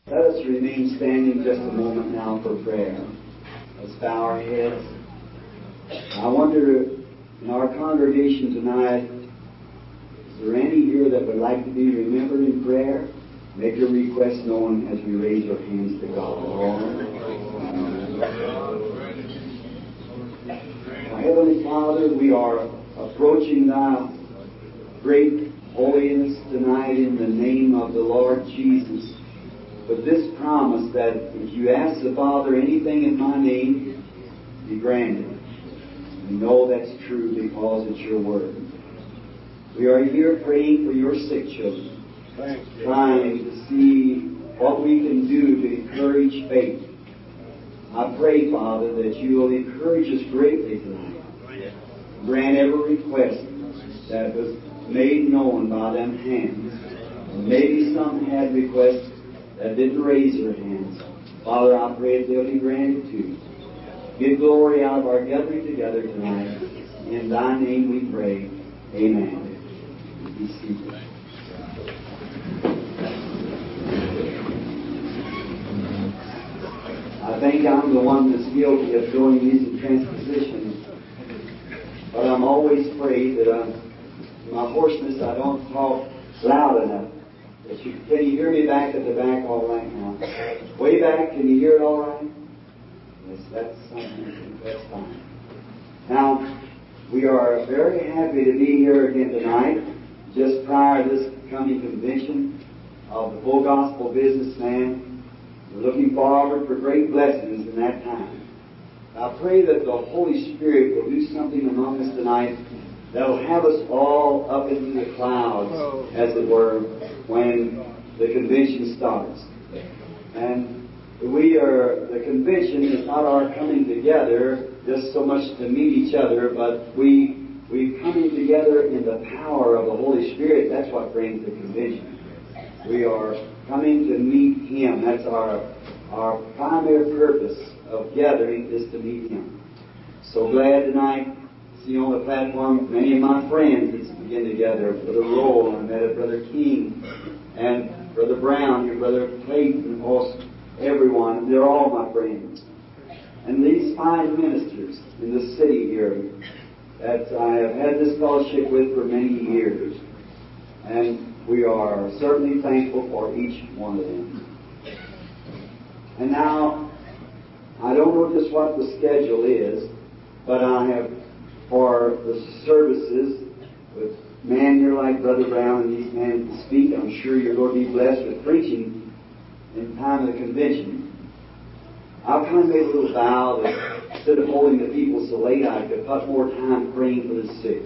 Let us remain standing just a moment now for prayer. Let's bow our heads. I wonder, in our congregation tonight, is there any here that would like to be remembered in prayer? Make your request known as we raise our hands to God. Our Heavenly Father, we are approaching Thy great holiness tonight in the name of the Lord Jesus, with this promise that if you ask the Father anything in my name, be granted. We know that's true because it's your word. We are here praying for your sick children, trying to see what we can do to encourage faith. I pray, Father, that you will encourage us greatly tonight. Grant every request that was made known by them hands. And maybe some had requests that didn't raise their hands. Father, I pray that they'll be granted too. Get glory out of our gathering together tonight. In Thy name we pray. Amen. Be seated. I think I'm the one that's guilty of doing these transpositions. But I'm always afraid that my hoarseness, I don't talk loud enough. Can you hear me back at the back all right now? Way back, can you hear it all right? Yes, that's something. That's fine. Now, we are very happy to be here again tonight, just prior to this coming convention of the Full Gospel Businessman. We're looking forward for great blessings in that time. I pray that the Holy Spirit will do something among us tonight that will have us all up into the clouds, as it were, when the convention starts. And the convention is not our coming together just so much to meet each other, but we're coming together in the power of the Holy Spirit. That's what brings the convention. We are coming to meet Him. That's our primary purpose of gathering, is to meet Him. So glad tonight to see on the platform many of my friends that's begin together. Brother Roll, I met Brother King, and Brother Brown, your Brother Clayton, also everyone. They're all my friends. And these fine ministers in the city here that I have had this fellowship with for many years. And we are certainly thankful for each one of them. And now, I don't know just what the schedule is, but I have, for the services, with men here like Brother Brown and these men to speak, I'm sure you're going to be blessed with preaching in time of the convention. I've kind of made a little vow that instead of holding the people so late, I could put more time praying for the sick.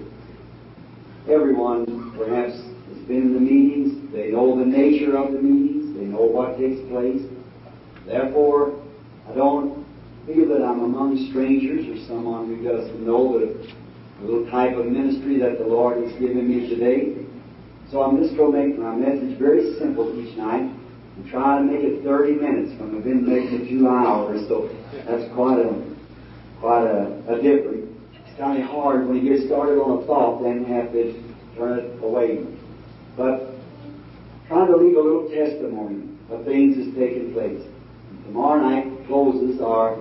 Everyone, perhaps, has been in the meetings. They know the nature of the meetings. They know what takes place. Therefore, I don't feel that I'm among strangers or someone who doesn't know the little type of ministry that the Lord has given me today. So I'm just going to make my message very simple each night and try to make it 30 minutes when I've been making it 2 hours. So that's quite a difference. It's kind of hard when you get started on a thought, then have to turn it away. But trying to leave a little testimony of things that's taken place. Tomorrow night closes our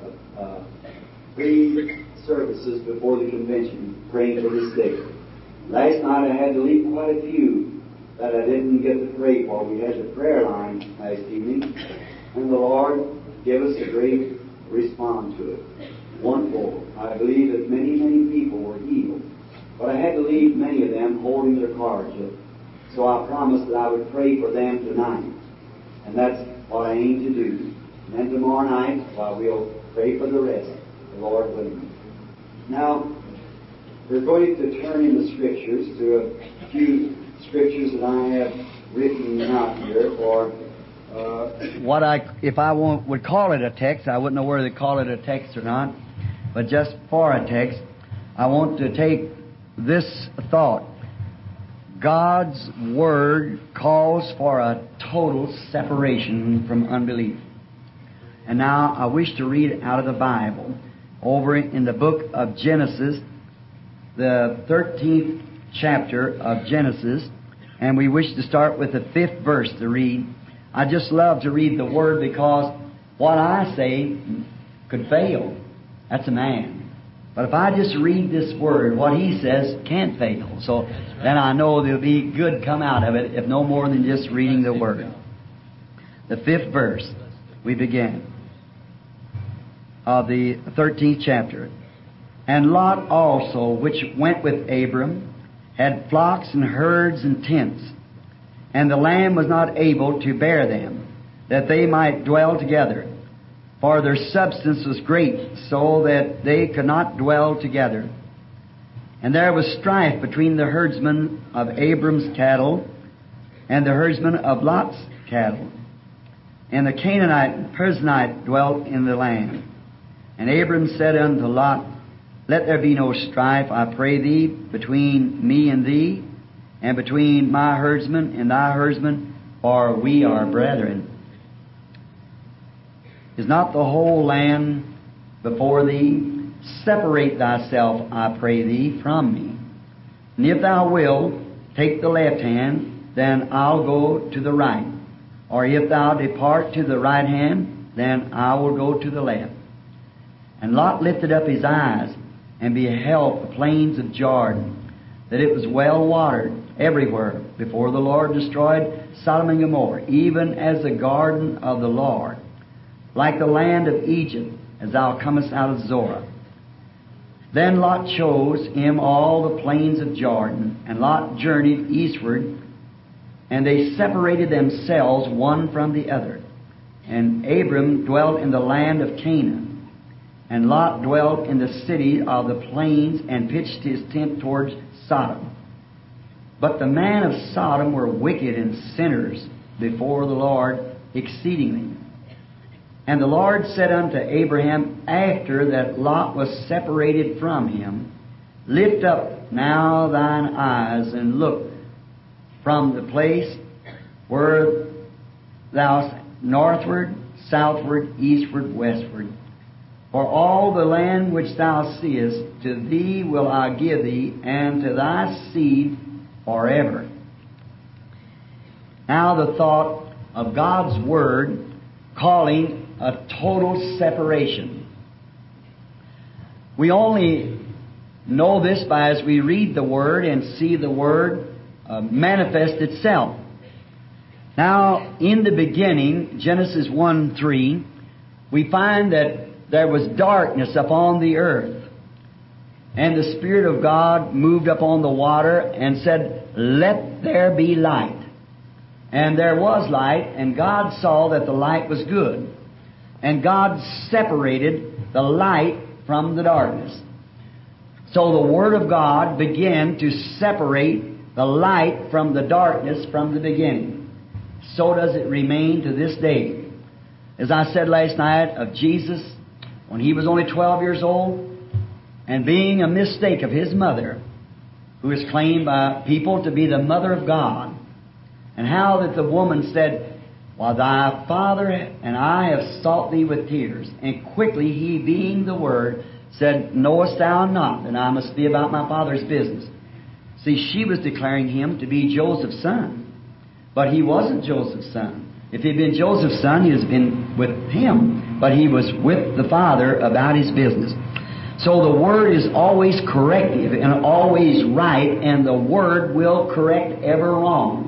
3 services before the convention, praying for the sick. Last night I had to leave quite a few that I didn't get to pray for. We had the prayer line last evening, and the Lord gave us a great response to it. Wonderful. I believe that many, many people were healed. But I had to leave many of them holding their cards up. So I promised that I would pray for them tonight. And that's what I aim to do. And then tomorrow night, we'll pray for the rest, the Lord willing. Now, we're going to turn in the Scriptures to a few Scriptures that I have written out here for if I would call it a text, I wouldn't know whether to call it a text or not, but just for a text, I want to take this thought. God's Word calls for a total separation from unbelief. And now I wish to read out of the Bible, over in the book of Genesis, the 13th chapter of Genesis, and we wish to start with the 5th verse to read. I just love to read the Word because what I say could fail. That's a man. But if I just read this Word, what he says can't fail. So then I know there'll be good come out of it, if no more than just reading the Word. The 5th verse, we begin, of the 13th chapter. And Lot also, which went with Abram, had flocks and herds and tents, and the land was not able to bear them, that they might dwell together. For their substance was great, so that they could not dwell together. And there was strife between the herdsmen of Abram's cattle and the herdsmen of Lot's cattle. And the Canaanite and Perizzite dwelt in the land. And Abram said unto Lot, Let there be no strife, I pray thee, between me and thee, and between my herdsmen and thy herdsmen, for we are brethren. Is not the whole land before thee? Separate thyself, I pray thee, from me. And if thou wilt take the left hand, then I'll go to the right. Or if thou depart to the right hand, then I will go to the left. And Lot lifted up his eyes, and beheld the plains of Jordan, that it was well watered everywhere, before the Lord destroyed Sodom and Gomorrah, even as the garden of the Lord, like the land of Egypt, as thou comest out of Zorah. Then Lot chose him all the plains of Jordan, and Lot journeyed eastward, and they separated themselves one from the other. And Abram dwelt in the land of Canaan, and Lot dwelt in the city of the plains, and pitched his tent towards Sodom. But the men of Sodom were wicked and sinners before the Lord exceedingly. And the Lord said unto Abraham, after that Lot was separated from him, Lift up now thine eyes, and look from the place where thou northward, southward, eastward, westward. For all the land which thou seest, to thee will I give thee, and to thy seed forever. Now the thought of God's Word calling a total separation. We only know this by as we read the Word and see the Word manifest itself. Now, in the beginning, Genesis 1:3, we find that there was darkness upon the earth. And the Spirit of God moved upon the water and said, Let there be light. And there was light, and God saw that the light was good. And God separated the light from the darkness. So the Word of God began to separate the light from the darkness from the beginning. So does it remain to this day. As I said last night of Jesus, when He was only 12 years old, and being a mistake of His mother, who is claimed by people to be the mother of God, and how that the woman said, Well, thy father and I have sought thee with tears. And quickly He, being the Word, said, Knowest thou not that I must be about my Father's business? See, she was declaring Him to be Joseph's son. But He wasn't Joseph's son. If He had been Joseph's son, He has been with him. But He was with the Father about His business. So the Word is always corrective and always right, and the Word will correct ever wrong.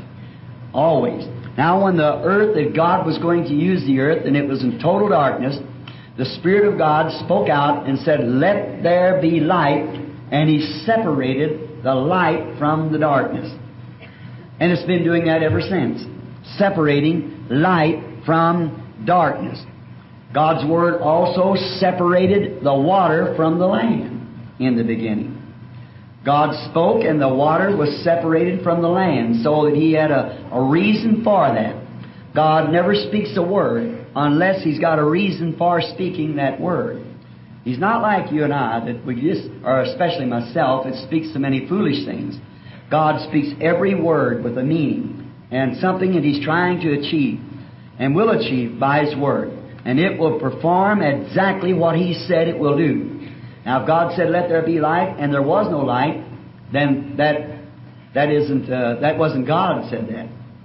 Always. Now when the earth, that God was going to use the earth, and it was in total darkness, the Spirit of God spoke out and said, Let there be light, and He separated the light from the darkness. And it's been doing that ever since, separating light from darkness. God's Word also separated the water from the land in the beginning. God spoke, and the water was separated from the land, so that He had a reason for that. God never speaks a word unless He's got a reason for speaking that word. He's not like you and I, that we just, or especially myself, that speaks so many foolish things. God speaks every word with a meaning and something that He's trying to achieve and will achieve by His Word. And it will perform exactly what He said it will do. Now, if God said, Let there be light, and there was no light, then that wasn't God said that.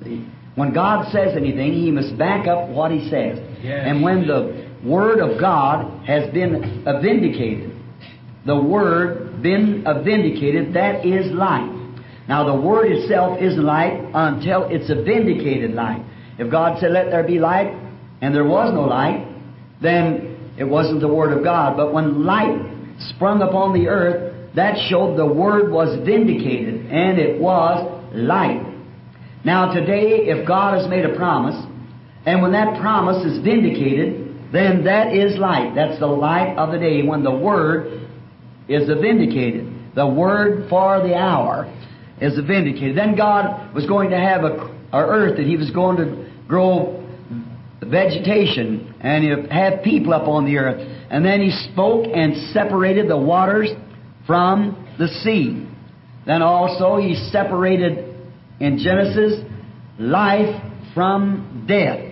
When God says anything, He must back up what He says. Yes. And when the Word of God has been vindicated, the Word been vindicated, that is light. Now the Word itself isn't light until it's a vindicated light. If God said, "Let there be light," and there was no light, then it wasn't the Word of God. But when light sprung upon the earth, that showed the Word was vindicated, and it was light. Now today, if God has made a promise, and when that promise is vindicated, then that is light. That's the light of the day, when the Word is vindicated. The Word for the hour is vindicated. Then God was going to have a earth that He was going to grow vegetation and He'd have people up on the earth. And then He spoke and separated the waters from the sea. Then also He separated, in Genesis, life from death.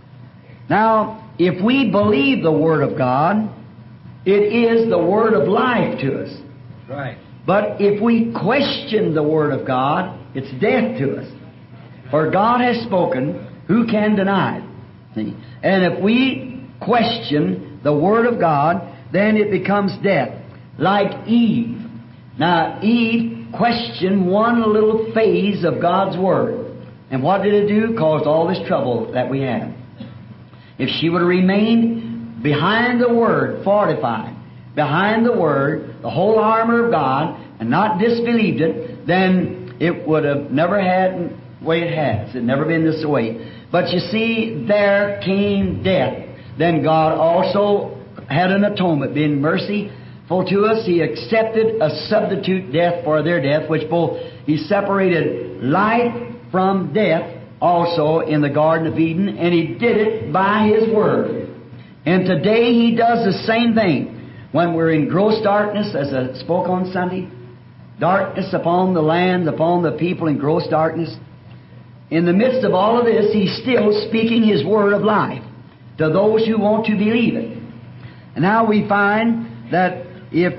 Now, if we believe the Word of God, it is the Word of life to us. Right. But if we question the Word of God, it's death to us. For God has spoken, who can deny it? See? And if we question the Word of God, then it becomes death. Like Eve. Now, Eve questioned one little phase of God's Word. And what did it do? Caused all this trouble that we have. If she would have remained behind the Word, fortified, behind the Word, the whole armor of God, and not disbelieved it, then it would have never had the way it has. It never been this way. But you see, there came death. Then God also had an atonement, being merciful to us. He accepted a substitute death for their death, which both He separated life from death also in the Garden of Eden, and He did it by His Word. And today He does the same thing. When we're in gross darkness, as I spoke on Sunday, darkness upon the land, upon the people in gross darkness, in the midst of all of this, He's still speaking His Word of life to those who want to believe it. And now we find that if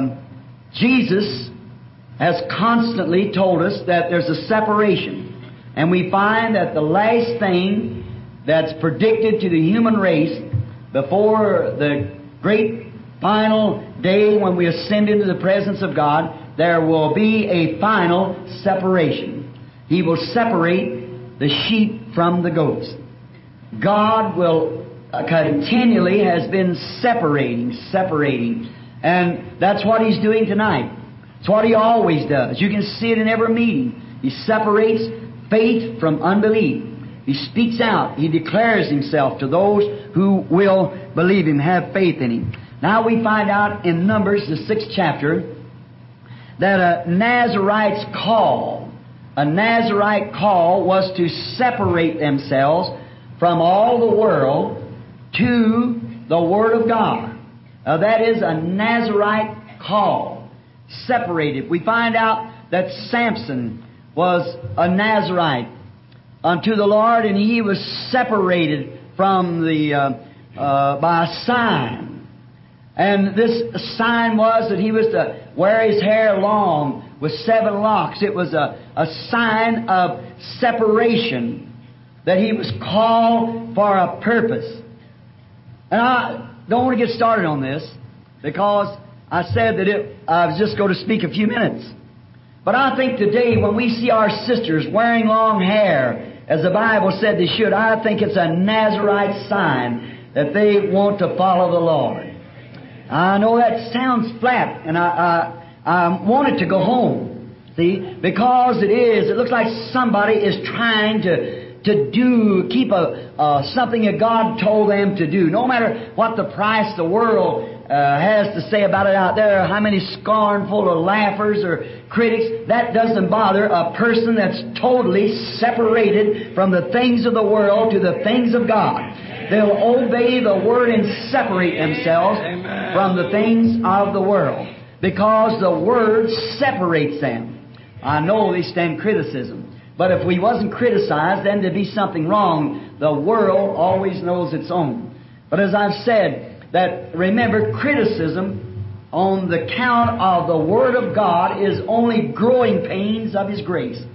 Jesus has constantly told us that there's a separation, and we find that the last thing that's predicted to the human race before the great final day when we ascend into the presence of God, there will be a final separation. He will separate the sheep from the goats. God will continually has been separating. And that's what He's doing tonight. It's what He always does. You can see it in every meeting. He separates faith from unbelief. He speaks out. He declares Himself to those who will believe Him, have faith in Him. Now we find out in Numbers, the 6th chapter, that a Nazarite call was to separate themselves from all the world to the Word of God. That is a Nazarite call. Separated. We find out that Samson was a Nazarite unto the Lord, and he was separated from by a sign. And this sign was that he was to wear his hair long with 7 locks. It was a sign of separation, that he was called for a purpose. And I don't want to get started on this, because I said that I was just going to speak a few minutes. But I think today when we see our sisters wearing long hair, as the Bible said they should, I think it's a Nazarite sign that they want to follow the Lord. I know that sounds flat, and I want it to go home, see, because it looks like somebody is trying to keep something that God told them to do. No matter what the price the world has to say about it out there, how many scornful or laughers or critics, that doesn't bother a person that's totally separated from the things of the world to the things of God. They'll obey the Word and separate themselves from the things of the world, because the Word separates them. I know they stand criticism, but if we wasn't criticized, then there'd be something wrong. The world always knows its own. But as I've said, that remember, criticism on the count of the Word of God is only growing pains of His grace.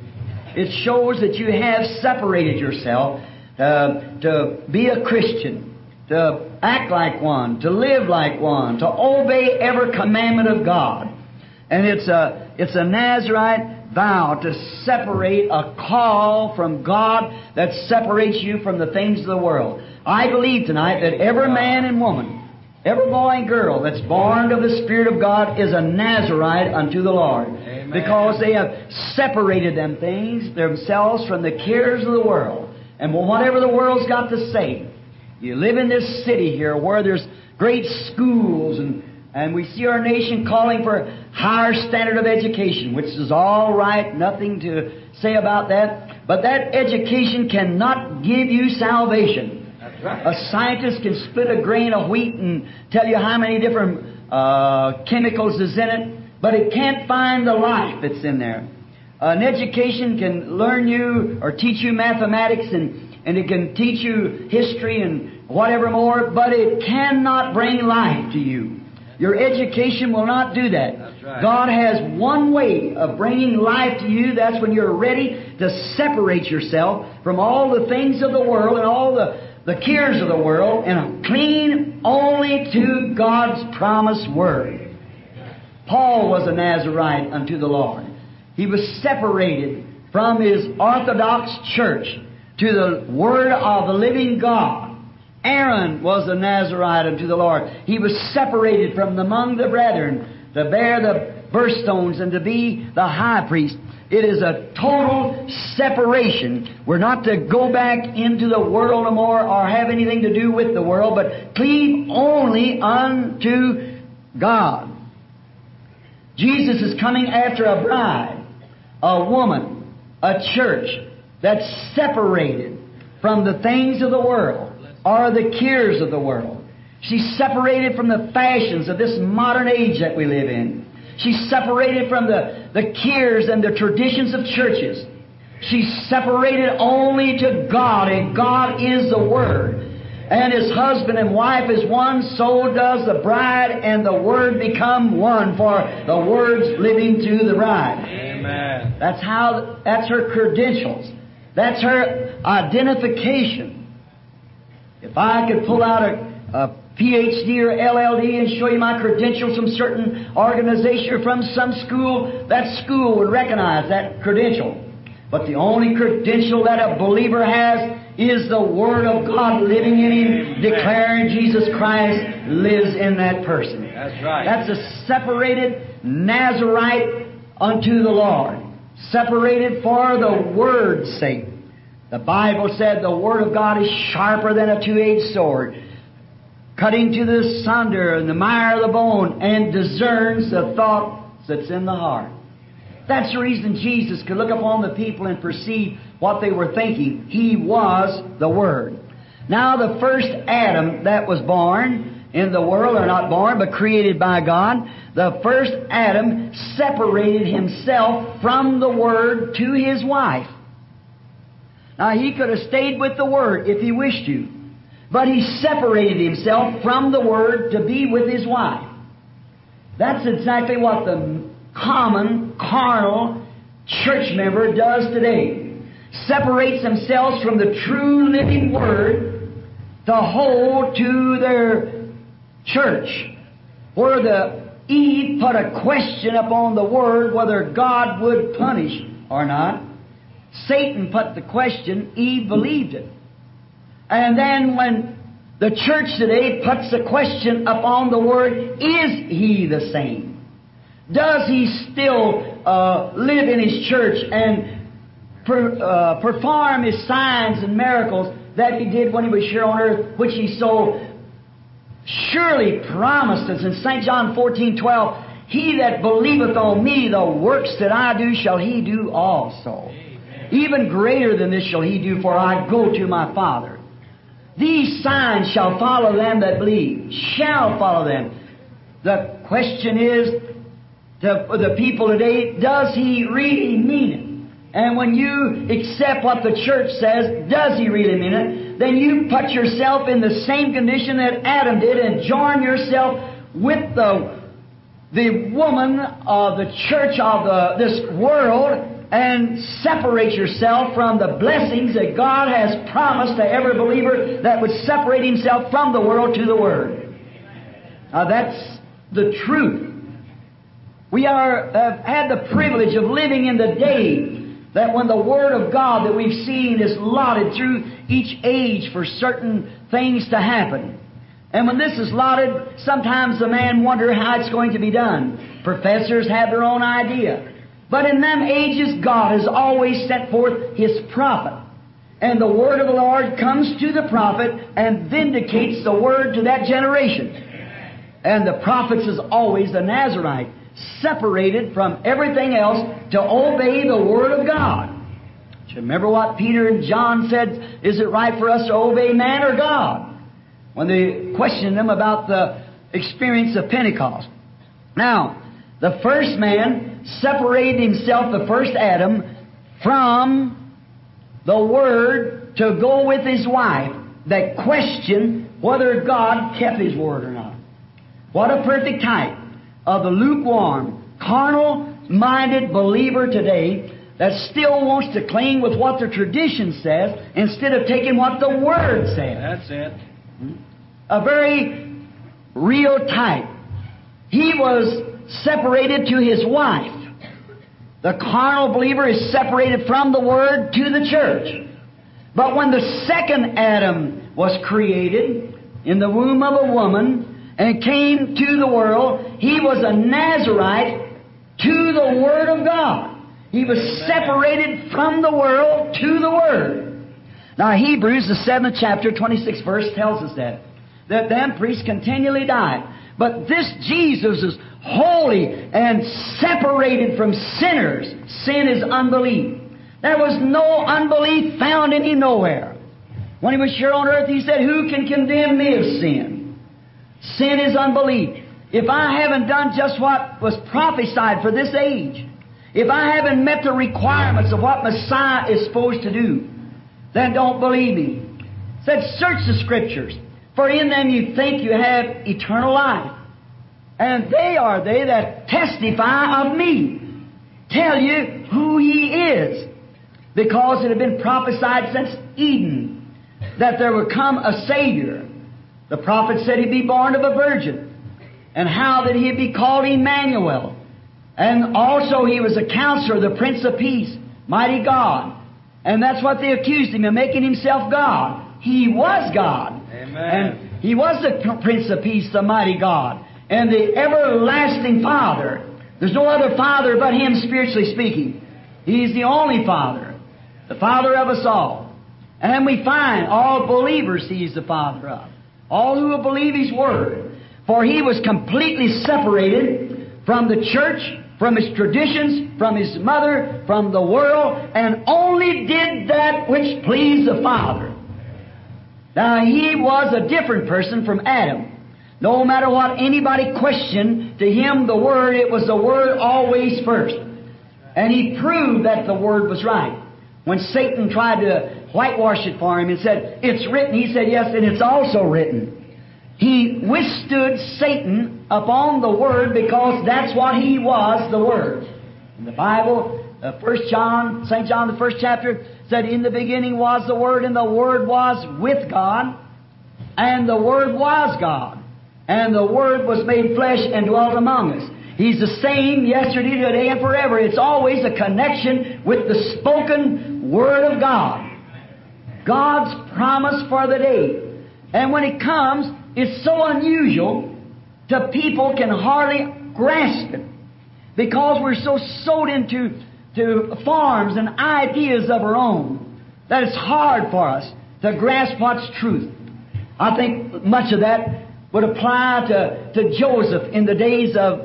It shows that you have separated yourself to be a Christian, to act like one, to live like one, to obey every commandment of God. And it's a Nazarite vow to separate, a call from God that separates you from the things of the world. I believe tonight that every man and woman, every boy and girl that's born of the Spirit of God is a Nazarite unto the Lord. Amen. Because they have separated them things, themselves, from the cares of the world. And whatever the world's got to say, you live in this city here where there's great schools and we see our nation calling for higher standard of education, which is all right, nothing to say about that. But that education cannot give you salvation. That's right. A scientist can split a grain of wheat and tell you how many different chemicals is in it, but it can't find the life that's in there. An education can learn you or teach you mathematics and it can teach you history and whatever more, but it cannot bring life to you. Your education will not do that. That's right. God has one way of bringing life to you. That's when you're ready to separate yourself from all the things of the world and all the cares of the world and cling only to God's promised Word. Paul was a Nazarite unto the Lord. He was separated from his Orthodox church to the Word of the living God. Aaron was a Nazarite unto the Lord. He was separated from among the brethren to bear the birthstones and to be the high priest. It is a total separation. We're not to go back into the world no more or have anything to do with the world, but cleave only unto God. Jesus is coming after a bride, a woman, a church that's separated from the things of the world or the cares of the world. She's separated from the fashions of this modern age that we live in. She's separated from the cares and the traditions of churches. She's separated only to God, and God is the Word. And as husband and wife is one, so does the bride and the Word become one, for the Word's living to the bride. Amen. That's her credentials. That's her identification. If I could pull out a PhD or LLD and show you my credentials from certain organization or from some school, that school would recognize that credential. But the only credential that a believer has is the Word of God living in him, declaring Jesus Christ lives in that person. That's right. That's a separated Nazarite unto the Lord. Separated for the Word's sake. The Bible said the Word of God is sharper than a two-edged sword, cutting to the sunder and the mire of the bone, and discerns the thought that's in the heart. That's the reason Jesus could look upon the people and perceive what they were thinking. He was the Word. Now the first Adam that was born in the world, or not born, but created by God, the first Adam separated himself from the Word to his wife. Now, he could have stayed with the Word if he wished to, but he separated himself from the Word to be with his wife. That's exactly what the common, carnal church member does today. Separates themselves from the true living Word to hold to their church, where the Eve put a question upon the Word whether God would punish or not. Satan put the question, Eve believed it. And then when the church today puts the question upon the Word, is He the same? Does He still live in His church and perform His signs and miracles that He did when He was here on earth, which He so surely promised us in St. John 14:12, He that believeth on Me, the works that I do shall he do also. Even greater than this shall he do, for I go to my Father. These signs shall follow them that believe. Shall follow them. The question is, the people today, does he really mean it? And when you accept what the church says, does he really mean it? Then you put yourself in the same condition that Adam did and join yourself with the woman of the church of this world, and separate yourself from the blessings that God has promised to every believer that would separate himself from the world to the Word. Now that's the truth. We have had the privilege of living in the day that when the Word of God that we've seen is lauded through each age for certain things to happen. And when this is lauded, sometimes the man wonders how it's going to be done. Professors have their own idea. But in them ages, God has always sent forth His prophet. And the Word of the Lord comes to the prophet and vindicates the Word to that generation. And the prophet is always the Nazarite, separated from everything else to obey the Word of God. Do you remember what Peter and John said? Is it right for us to obey man or God? When they questioned them about the experience of Pentecost. Now, the first man separated himself, the first Adam, from the Word to go with his wife that questioned whether God kept His Word or not. What a perfect type of the lukewarm, carnal-minded believer today that still wants to cling with what the tradition says instead of taking what the Word says. That's it. A very real type. He was separated to his wife. The carnal believer is separated from the Word to the church. But when the second Adam was created in the womb of a woman and came to the world, he was a Nazarite to the Word of God. He was separated from the world to the Word. Now Hebrews, the 7th chapter, 26th verse tells us that them priests continually died. But this Jesus is holy and separated from sinners. Sin is unbelief. There was no unbelief found in Him nowhere. When He was here on earth, He said, "Who can condemn me of sin?" Sin is unbelief. If I haven't done just what was prophesied for this age, if I haven't met the requirements of what Messiah is supposed to do, then don't believe me. It said, "Search the Scriptures, for in them you think you have eternal life. And they are they that testify of me, tell you who He is. Because it had been prophesied since Eden that there would come a Savior. The prophet said He'd be born of a virgin. And how that He'd be called Emmanuel. And also He was a counselor, the Prince of Peace, mighty God." And that's what they accused Him of, making Himself God. He was God. Amen. And He was the Prince of Peace, the mighty God. And the everlasting Father. There's no other Father but Him, spiritually speaking. He's the only Father. The Father of us all. And we find all believers He's the Father of. All who will believe His Word. For He was completely separated from the church, from His traditions, from His mother, from the world, and only did that which pleased the Father. Now, He was a different person from Adam. No matter what anybody questioned, to Him the Word, it was the Word always first. And He proved that the Word was right. When Satan tried to whitewash it for Him and said, "It's written," He said, "Yes, and it's also written." He withstood Satan upon the Word because that's what He was, the Word. In the Bible, St. John, the 1st chapter, said, "In the beginning was the Word, and the Word was with God, and the Word was God. And the Word was made flesh and dwelt among us." He's the same yesterday, today, and forever. It's always a connection with the spoken Word of God. God's promise for the day. And when it comes, it's so unusual that people can hardly grasp it. Because we're so sewed into forms and ideas of our own that it's hard for us to grasp what's truth. I think much of that would apply to Joseph in the days of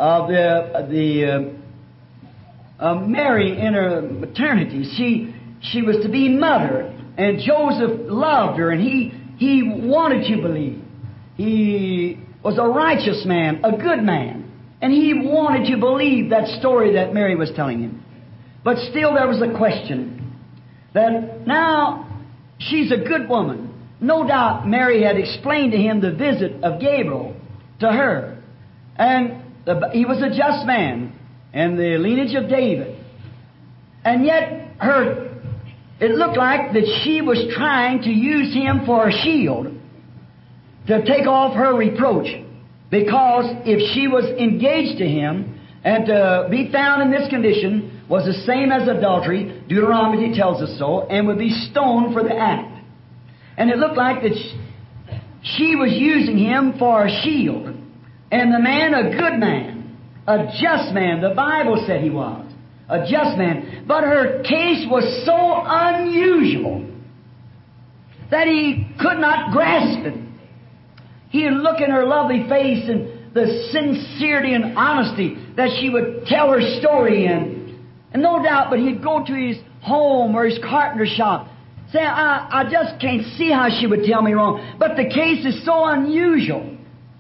Mary in her maternity. She was to be mother, and Joseph loved her, and he wanted to believe. He was a righteous man, a good man, and he wanted to believe that story that Mary was telling him. But still there was a question that now she's a good woman. No doubt Mary had explained to him the visit of Gabriel to her. And he was a just man and the lineage of David. And yet it looked like that she was trying to use him for a shield to take off her reproach. Because if she was engaged to him, and to be found in this condition was the same as adultery, Deuteronomy tells us so, and would be stoned for the act. And it looked like that she was using him for a shield. And the man, a good man, a just man, the Bible said he was, a just man. But her case was so unusual that he could not grasp it. He'd look in her lovely face and the sincerity and honesty that she would tell her story in. And no doubt, but he'd go to his home or his carpenter shop, say, I just can't see how she would tell me wrong. But the case is so unusual.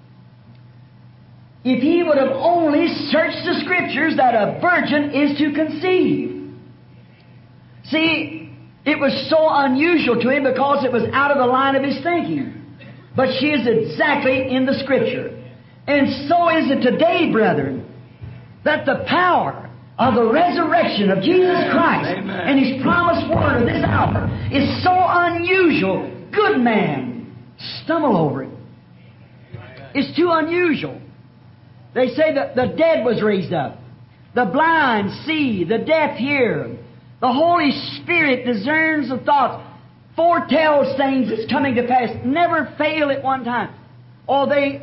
If he would have only searched the Scriptures that a virgin is to conceive. See, it was so unusual to him because it was out of the line of his thinking. But she is exactly in the Scripture. And so is it today, brethren, that the power of the resurrection of Jesus Christ and His promised word of this hour is so unusual, good man stumble over it. It's too unusual. They say that the dead was raised up. The blind see, the deaf hear. The Holy Spirit discerns the thoughts, foretells things that's coming to pass, never fail at one time. Oh, they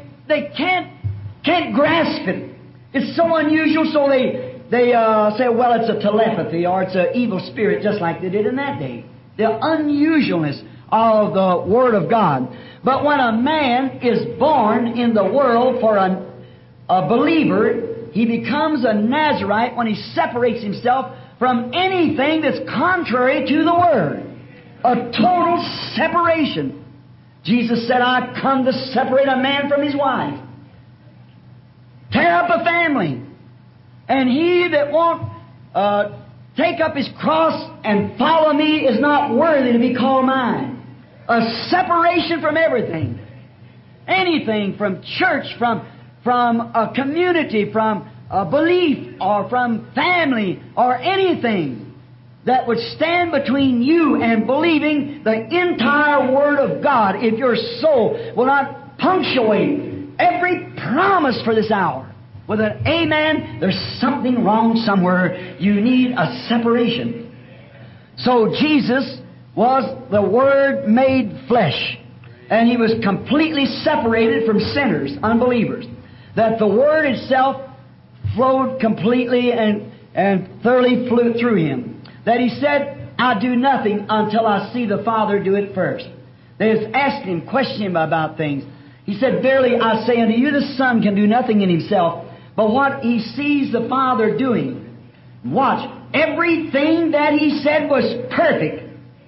can't grasp it. It's so unusual, so they say, well, it's a telepathy or it's an evil spirit, just like they did in that day. The unusualness of the Word of God. But when a man is born in the world for a believer, he becomes a Nazarite when he separates himself from anything that's contrary to the Word. A total separation. Jesus said, I come to separate a man from his wife. Tear up a family. And he that won't take up his cross and follow me is not worthy to be called mine. A separation from everything. Anything from church, from a community, from a belief, or from family, or anything that would stand between you and believing the entire Word of God if your soul will not punctuate every promise for this hour with an amen. There's something wrong somewhere. You need a separation. So Jesus was the Word made flesh, and He was completely separated from sinners, unbelievers. That the Word itself flowed completely and thoroughly flew through Him. That He said, I do nothing until I see the Father do it first. They was asking Him, questioning Him about things. He said, verily I say unto you, the Son can do nothing in Himself, but what He sees the Father doing. Watch, everything that He said was perfect.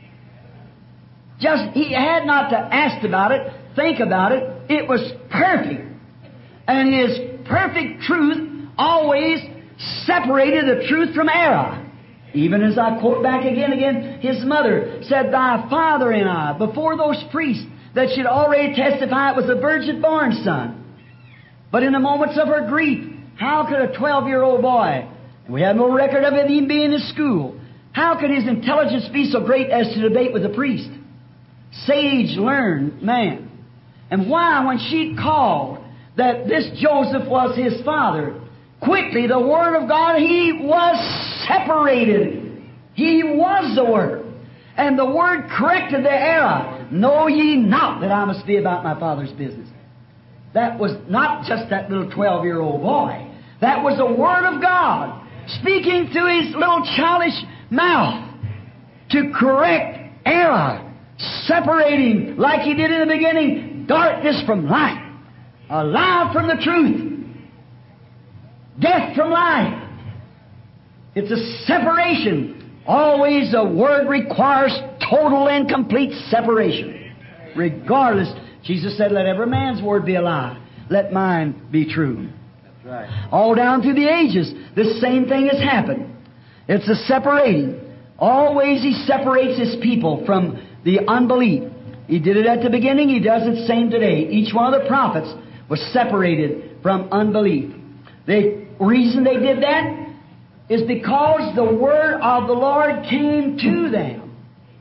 Just, He had not to ask about it, think about it. It was perfect. And His perfect truth always separated the truth from error. Even as I quote back again, His mother said, Thy Father and I, before those priests that should already testify it was a virgin-born son. But in the moments of her grief, how could a 12-year-old boy, and we have no record of it even being in school, how could his intelligence be so great as to debate with a priest? Sage, learned man. And why, when she called that this Joseph was his father, quickly the Word of God, He was separated. He was the Word. And the Word corrected the error. Know ye not that I must be about my Father's business. That was not just that little 12-year-old boy. That was the Word of God speaking through his little childish mouth to correct error, separating, like He did in the beginning, darkness from light, a lie from the truth, death from life. It's a separation. Always the Word requires total and complete separation. Regardless, Jesus said, let every man's word be a lie. Let mine be true. That's right. All down through the ages, this same thing has happened. It's a separating. Always He separates His people from the unbelief. He did it at the beginning. He does it same today. Each one of the prophets was separated from unbelief. The reason they did that, is because the Word of the Lord came to them.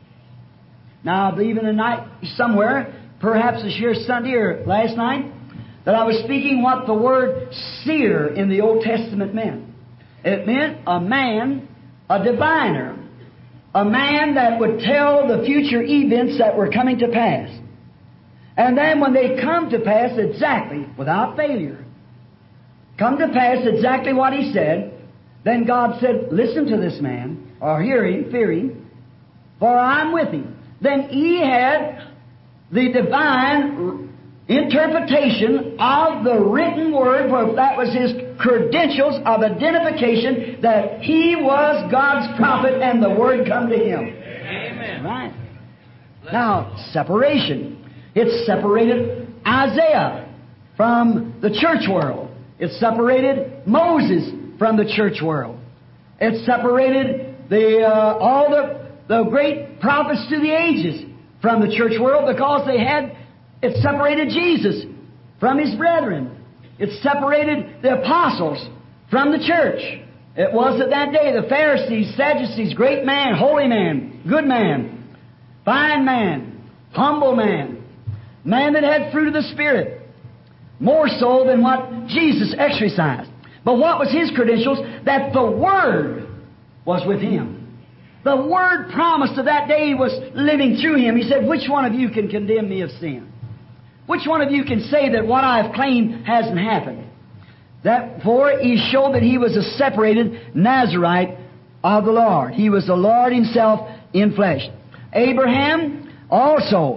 Now, I believe in the night somewhere, perhaps this year Sunday or last night, that I was speaking what the word seer in the Old Testament meant. It meant a man, a diviner, a man that would tell the future events that were coming to pass. And then when they come to pass exactly, without failure, come to pass exactly what he said, then God said, listen to this man, or hear him, fear him, for I'm with him. Then he had the divine interpretation of the written Word, for that was his credentials of identification that he was God's prophet and the Word come to him. Amen. Right. Now, separation. It separated Isaiah from the church world. It separated Moses from the church world. It separated all the great prophets through the ages from the church world because it separated Jesus from His brethren. It separated the apostles from the church. It was at that day the Pharisees, Sadducees, great man, holy man, good man, fine man, humble man, man that had fruit of the Spirit, more so than what Jesus exercised. But what was his credentials? That the Word was with him. The Word promised of that day was living through him. He said, which one of you can condemn me of sin? Which one of you can say that what I have claimed hasn't happened? Therefore, he showed that he was a separated Nazarite of the Lord. He was the Lord Himself in flesh. Abraham also,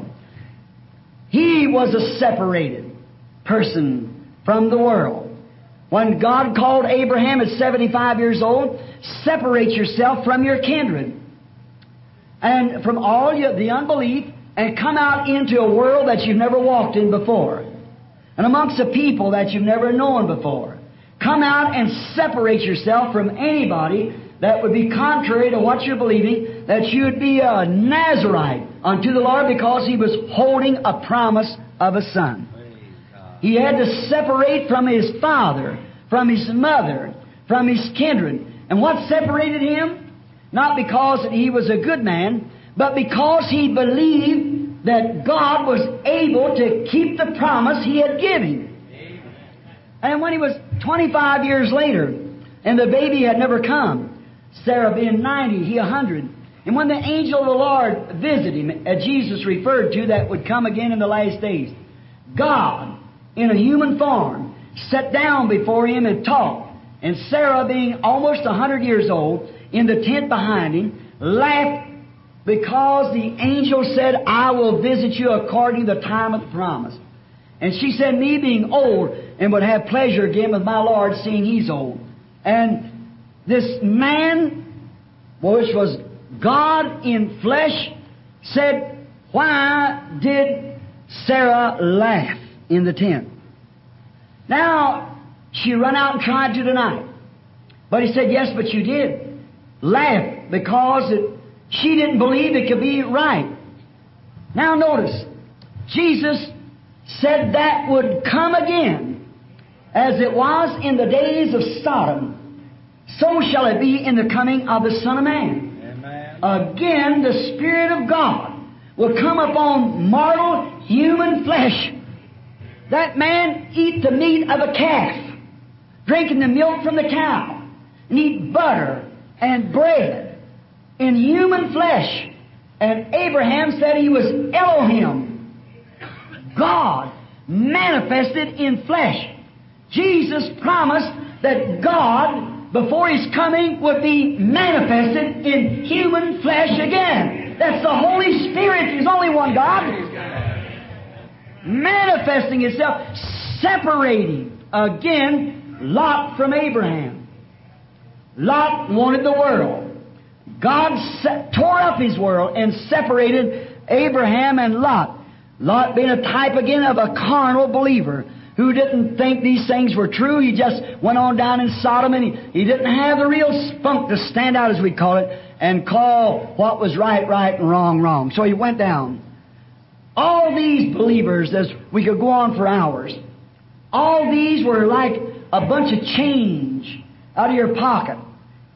he was a separated person from the world. When God called Abraham at 75 years old, separate yourself from your kindred and from all the unbelief and come out into a world that you've never walked in before and amongst a people that you've never known before. Come out and separate yourself from anybody that would be contrary to what you're believing, that you would be a Nazarite unto the Lord because He was holding a promise of a son. He had to separate from his father, from his mother, from his kindred. And what separated him? Not because he was a good man, but because he believed that God was able to keep the promise He had given. And when he was 25 years later, and the baby had never come, Sarah being 90, he 100. And when the angel of the Lord visited him, as Jesus referred to, that would come again in the last days, God, in a human form, sat down before him and talked. And Sarah, being almost 100 years old, in the tent behind him, laughed because the angel said, I will visit you according to the time of the promise. And she said, me being old, and would have pleasure again with my Lord, seeing He's old. And this man, which was God in flesh, said, why did Sarah laugh in the tent? Now, she run out and tried to deny it. But he said, yes, but you did. Laugh because she didn't believe it could be right. Now notice, Jesus said that would come again, as it was in the days of Sodom, so shall it be in the coming of the Son of Man. Amen. Again, the Spirit of God will come upon mortal human flesh. That man eat the meat of a calf, drinking the milk from the cow, and eat butter and bread in human flesh. And Abraham said he was Elohim, God manifested in flesh. Jesus promised that God, before His coming, would be manifested in human flesh again. That's the Holy Spirit. There's only one God. Manifesting itself, separating again Lot from Abraham. Lot wanted the world. God tore up His world and separated Abraham and Lot. Lot being a type again of a carnal believer who didn't think these things were true. He just went on down in Sodom, and he didn't have the real spunk to stand out, as we call it, and call what was right, right, and wrong, wrong. So he went down. All these believers, as we could go on for hours, all these were like a bunch of change out of your pocket.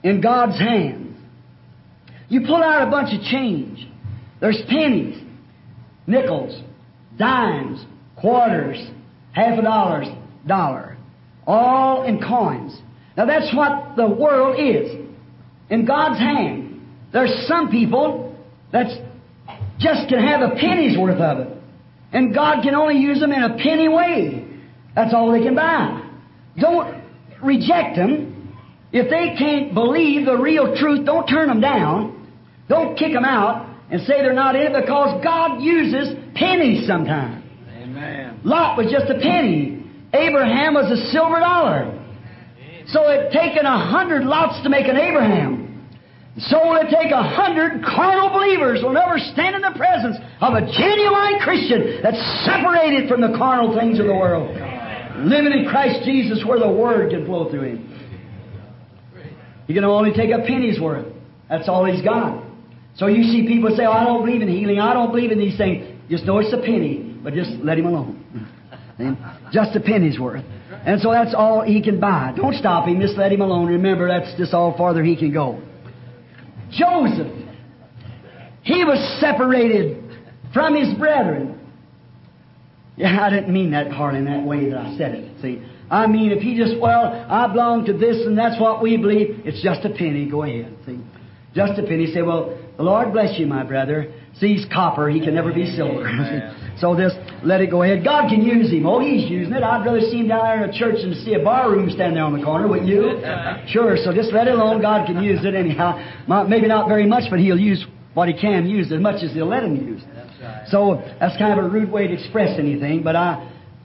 in God's hands. You pull out a bunch of change. There's pennies, nickels, dimes, quarters, $50, dollar, all in coins. Now that's what the world is. In God's hand. There's some people that just can have a penny's worth of it. And God can only use them in a penny way. That's all they can buy. Don't reject them. If they can't believe the real truth, don't turn them down. Don't kick them out and say they're not in it, because God uses pennies sometimes. Amen. Lot was just a penny. Abraham was a silver dollar. So it taken 100 Lots to make an Abraham. So it take 100 carnal believers will never stand in the presence of a genuine Christian that's separated from the carnal things of the world, living in Christ Jesus where the Word can flow through him. He can only take a penny's worth. That's all he's got. So you see people say, "Oh, I don't believe in healing. I don't believe in these things." Just know it's a penny, but just let him alone. Just a penny's worth. And so that's all he can buy. Don't stop him. Just let him alone. Remember, that's just all farther he can go. Joseph, he was separated from his brethren. Yeah, I didn't mean that hard in that way that I said it. See, I mean, if he just, "Well, I belong to this and that's what we believe," it's just a penny. Go ahead. See, just a penny. Say, "Well, the Lord bless you, my brother. See, he's copper. He can never be silver." So just let it go ahead. God can use him. Oh, he's using it. I'd rather see him down there in a church than to see a bar room stand there on the corner, wouldn't you? Sure. So just let it alone. God can use it anyhow. Maybe not very much, but he'll use what he can use as much as he'll let him use. So that's kind of a rude way to express anything, but I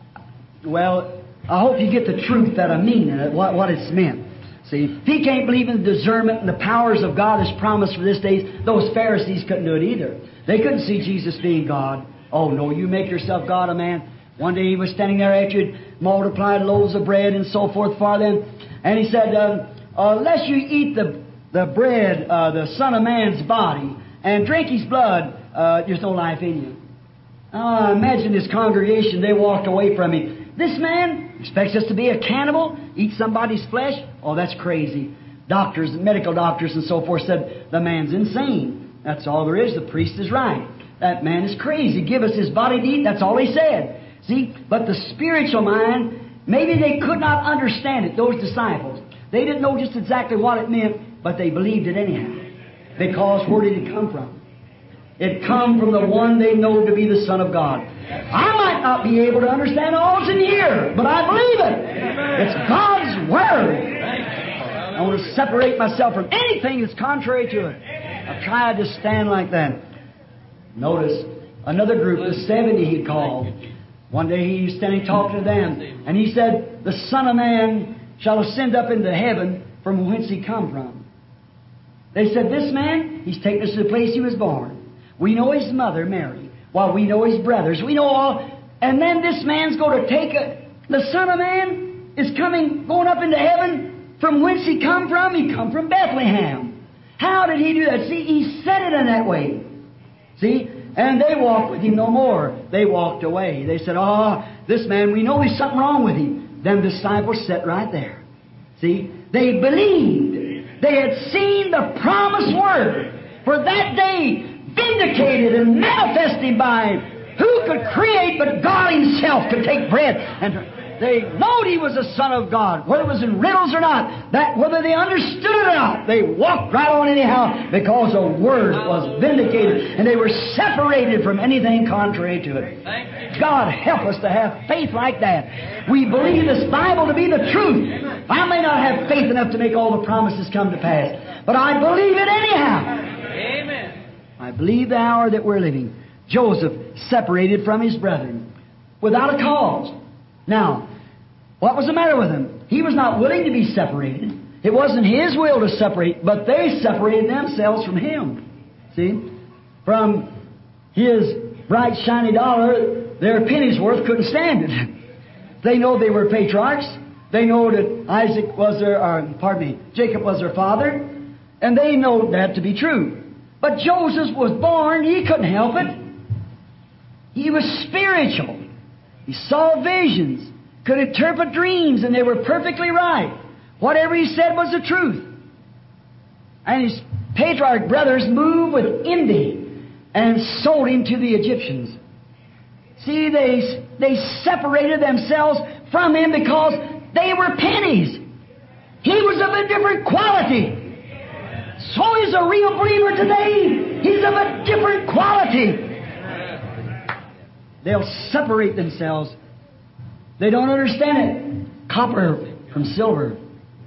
hope you get the truth that I mean and what it's meant. See, if he can't believe in the discernment and the powers of God as promised for this day, those Pharisees couldn't do it either. They couldn't see Jesus being God. Oh, no, you make yourself God, a man. One day he was standing there after he'd multiplied loaves of bread and so forth for them, and he said, "Unless you eat the bread, the Son of Man's body, and drink his blood, there's no life in you." Imagine his congregation, they walked away from him. This man expects us to be a cannibal, eat somebody's flesh? Oh, that's crazy. Doctors, medical doctors and so forth said, "The man's insane." That's all there is. The priest is right. That man is crazy. Give us his body to eat. That's all he said. See, but the spiritual mind, maybe they could not understand it, those disciples. They didn't know just exactly what it meant, but they believed it anyhow. Because where did it come from? It come from the one they know to be the Son of God. I might not be able to understand all that's in here, but I believe it. It's God's Word. I want to separate myself from anything that's contrary to it. I've tried to stand like that. Notice, another group, the 70 he called. One day he was standing talking to them, and he said, "The Son of Man shall ascend up into heaven from whence he come from." They said, "This man, he's taken us to the place he was born. We know his mother, Mary. Well, we know his brothers. We know all. And then this man's going to take the Son of Man is going up into heaven from whence he come from. He come from Bethlehem. How did he do that?" See, he said it in that way. See? And they walked with him no more. They walked away. They said, "Oh, this man, we know there's something wrong with him." Them disciples sat right there. See? They believed. They had seen the promised Word. For that day, vindicated and manifested by him. Who could create but God himself could take bread? And they knowed he was the Son of God, whether it was in riddles or not, that whether they understood it or not, they walked right on anyhow because the Word was vindicated and they were separated from anything contrary to it. God help us to have faith like that. We believe this Bible to be the truth. I may not have faith enough to make all the promises come to pass, but I believe it anyhow. Amen. I believe the hour that we're living. Joseph separated from his brethren without a cause. Now, what was the matter with him? He was not willing to be separated. It wasn't his will to separate, but they separated themselves from him. See? From his bright, shiny dollar, their penny's worth couldn't stand it. They know they were patriarchs. They know that Jacob was their father, and they know that to be true. But Joseph was born, he couldn't help it. He was spiritual. He saw visions, could interpret dreams, and they were perfectly right. Whatever he said was the truth. And his patriarch brothers moved with envy and sold him to the Egyptians. See, they separated themselves from him because they were pennies. He was of a different quality. So is a real believer today. He's of a different quality. They'll separate themselves. They don't understand it. Copper from silver.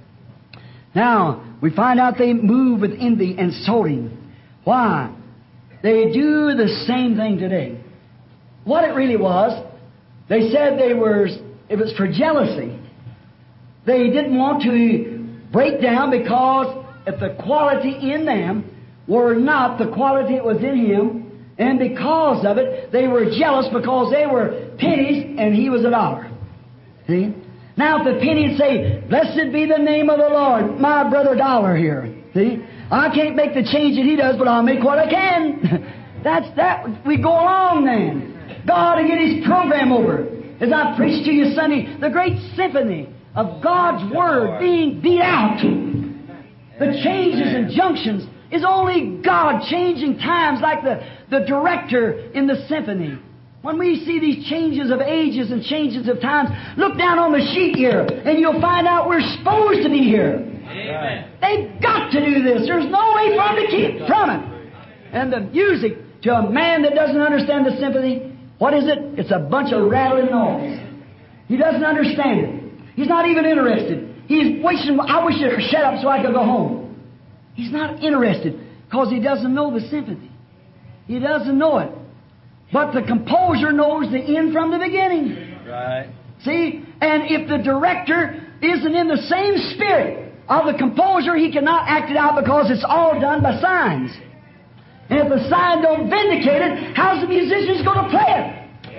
Now, we find out they move with envy and sold him. Why? They do the same thing today. What it really was, they said it was for jealousy. They didn't want to break down because if the quality in them were not the quality that was in him, and because of it, they were jealous because they were pennies and he was $1. See? Now if the penny would say, "Blessed be the name of the Lord, my brother dollar here." See? I can't make the change that he does, but I'll make what I can. That's that. We go along then. God will get His program over. As I preached to you Sunday, the great symphony of God's Word being beat out. The changes and junctions is only God changing times like the director in the symphony. When we see these changes of ages and changes of times, look down on the sheet here and you'll find out we're supposed to be here. Amen. They've got to do this. There's no way for them to keep from it. And the music, to a man that doesn't understand the symphony, what is it? It's a bunch of rattling noise. He doesn't understand it. He's not even interested. He's wishing, I wish it would shut up so I could go home. He's not interested because he doesn't know the symphony. He doesn't know it. But the composer knows the end from the beginning. Right. See? And if the director isn't in the same spirit of the composer, he cannot act it out because it's all done by signs. And if the sign don't vindicate it, how's the musicians going to play it?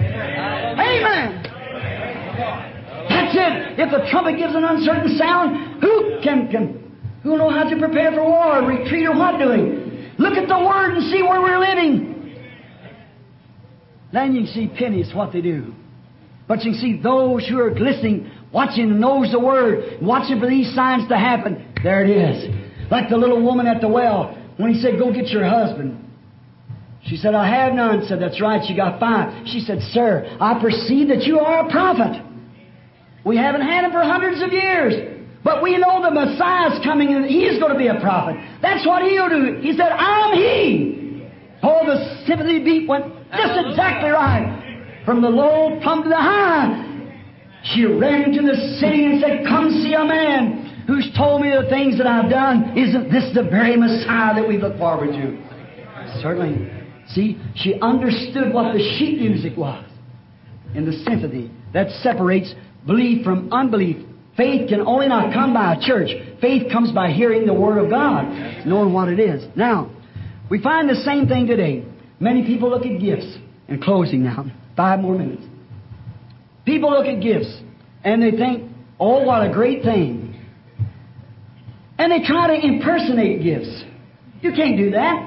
Amen. That's it. If the trumpet gives an uncertain sound, who know how to prepare for war, retreat, or what doing? Look at the Word and see where we're living. Then you can see pennies, what they do. But you can see those who are listening, watching, knows the Word, watching for these signs to happen. There it is. Like the little woman at the well, when he said, "Go get your husband." She said, "I have none." Said, "That's right, you got 5. She said, "Sir, I perceive that you are a prophet. We haven't had him for hundreds of years. But we know the Messiah's coming and He's going to be a prophet. That's what He'll do." He said, "I'm He." Oh, the sympathy beat went just exactly right. From the low plumb to the high. She ran into the city and said, "Come see a man who's told me the things that I've done. Isn't this the very Messiah that we look forward to?" Certainly. See, she understood what the sheet music was in the symphony that separates belief from unbelief. Faith can only not come by a church. Faith comes by hearing the Word of God, knowing what it is. Now, we find the same thing today. Many people look at gifts. In closing now, 5 more minutes. People look at gifts and they think, "Oh, what a great thing." And they try to impersonate gifts. You can't do that.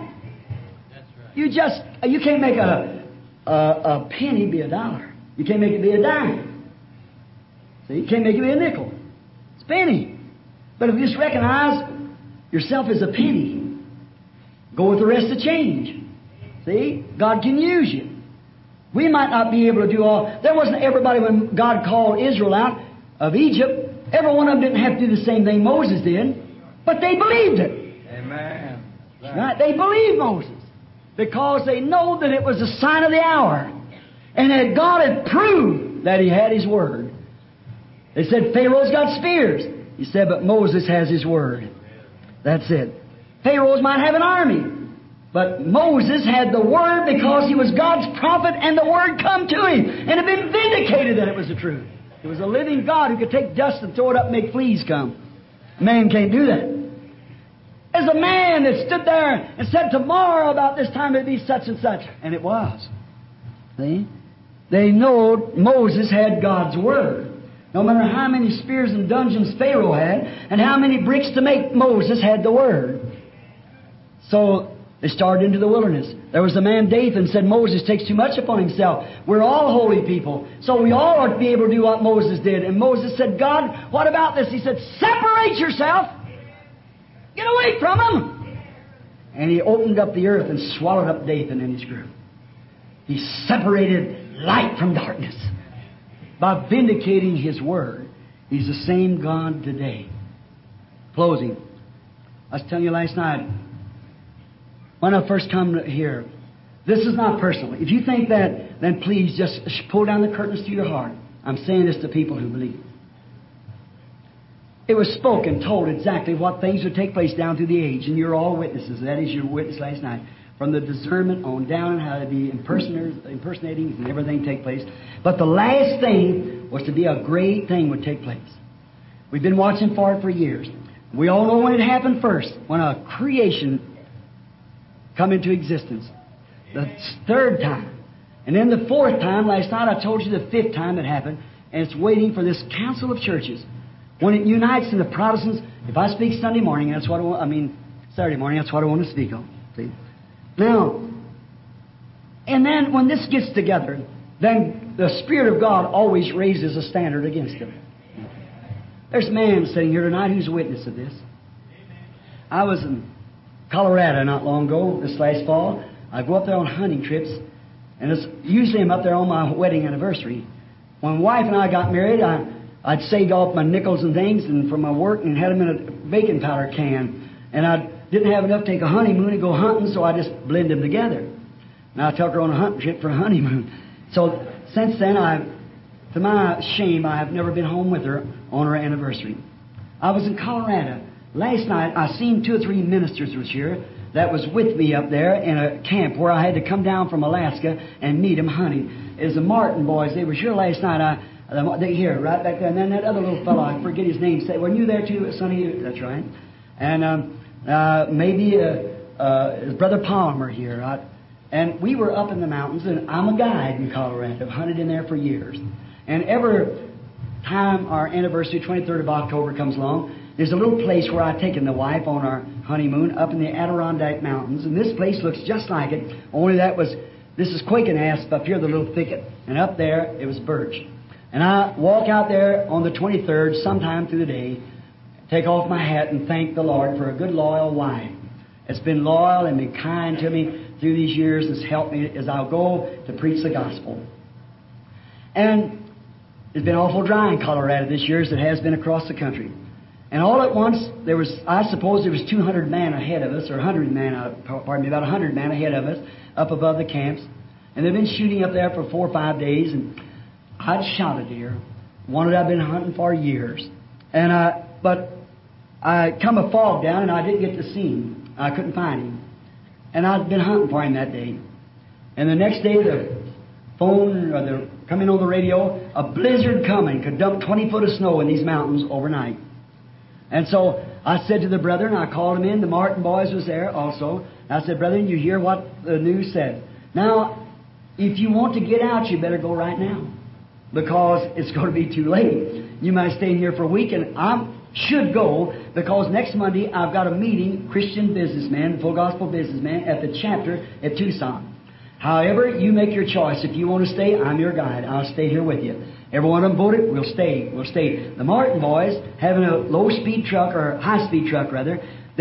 You can't make a penny be $1. You can't make it be a dime. So you can't make it be a nickel. It's a penny. But if you just recognize yourself as a penny, go with the rest of change. See? God can use you. We might not be able to do all. There wasn't everybody when God called Israel out of Egypt. Every one of them didn't have to do the same thing Moses did. But they believed it. Amen. Right? They believed Moses. Because they know that it was a sign of the hour. And that God had proved that He had His Word. They said, "Pharaoh's got spears." He said, "But Moses has His Word." That's it. Pharaohs might have an army. But Moses had the Word because he was God's prophet and the Word come to him. And it had been vindicated that it was the truth. It was a living God who could take dust and throw it up and make fleas come. Man can't do that. There's a man that stood there and said, "Tomorrow about this time it'd be such and such." And it was. See? They know Moses had God's Word. No matter how many spears and dungeons Pharaoh had, and how many bricks to make, Moses had the Word. So they started into the wilderness. There was a man, Dathan, said Moses takes too much upon himself. We're all holy people, so we all ought to be able to do what Moses did. And Moses said, "God, what about this?" He said, "Separate yourself. Get away from them. And He opened up the earth and swallowed up Dathan and his group. He separated light from darkness. By vindicating His Word, He's the same God today. Closing. I was telling you last night, when I first come here, this is not personal. If you think that, then please just pull down the curtains to your heart. I'm saying this to people who believe. It was spoken, told exactly what things would take place down through the age, and you're all witnesses. That is your witness last night. From the discernment on down and how to be impersonating and everything take place. But the last thing was to be a great thing would take place. We've been watching for it for years. We all know when it happened first, when a creation come into existence. The third time. And then the fourth time, last night I told you the fifth time it happened, and it's waiting for this council of churches. When it unites in the Protestants, if I speak Sunday morning, that's what Saturday morning, that's what I want to speak on. See? Now, and then when this gets together, then the Spirit of God always raises a standard against them. There's a man sitting here tonight who's a witness of this. I was in Colorado not long ago, this last fall. I go up there on hunting trips, and usually I'm up there on my wedding anniversary. When my wife and I got married, I'd saved off my nickels and things and from my work and had them in a baking powder can. And I didn't have enough to take a honeymoon and go hunting, so I just blend them together. Now I took her on a hunting trip for a honeymoon. So since then, to my shame, I have never been home with her on her anniversary. I was in Colorado. Last night, I seen 2 or 3 ministers was here that was with me up there in a camp where I had to come down from Alaska and meet them hunting. It was the Martin boys. They were here last night. They here, right back there. And then that other little fellow, I forget his name, said, "Were you there too, Sonny?" That's right. And maybe his brother Palmer here. And we were up in the mountains, and I'm a guide in Colorado. I've hunted in there for years. And every time our anniversary, 23rd of October, comes along, there's a little place where I've taken the wife on our honeymoon up in the Adirondack Mountains. And this place looks just like it, only this is quaking asp up here, the little thicket. And up there, it was birch. And I walk out there on the 23rd, sometime through the day, take off my hat and thank the Lord for a good, loyal wife. It's been loyal and been kind to me through these years. It's helped me as I'll go to preach the gospel. And it's been awful dry in Colorado this year as it has been across the country. And all at once, I suppose there was 200 men ahead of us, or 100 men, about 100 men ahead of us, up above the camps. And they've been shooting up there for 4 or 5 days, and I'd shot a deer, one that I've been hunting for years. But I come a fog down, and I didn't get to see him. I couldn't find him. And I'd been hunting for him that day. And the next day, the phone, or the coming on the radio, a blizzard coming could dump 20 foot of snow in these mountains overnight. And so I said to the brother, and I called him in, the Martin boys was there also. I said, "Brother, you hear what the news said. Now, if you want to get out, you better go right now, because it's going to be too late. You might stay in here for a week, and I should go, because next Monday I've got a meeting, Christian businessman, full gospel businessman, at the chapter at Tucson. However, you make your choice. If you want to stay, I'm your guide. I'll stay here with you. Every one of them voted, we'll stay. We'll stay." The Martin boys, having a low-speed truck, or high-speed truck rather,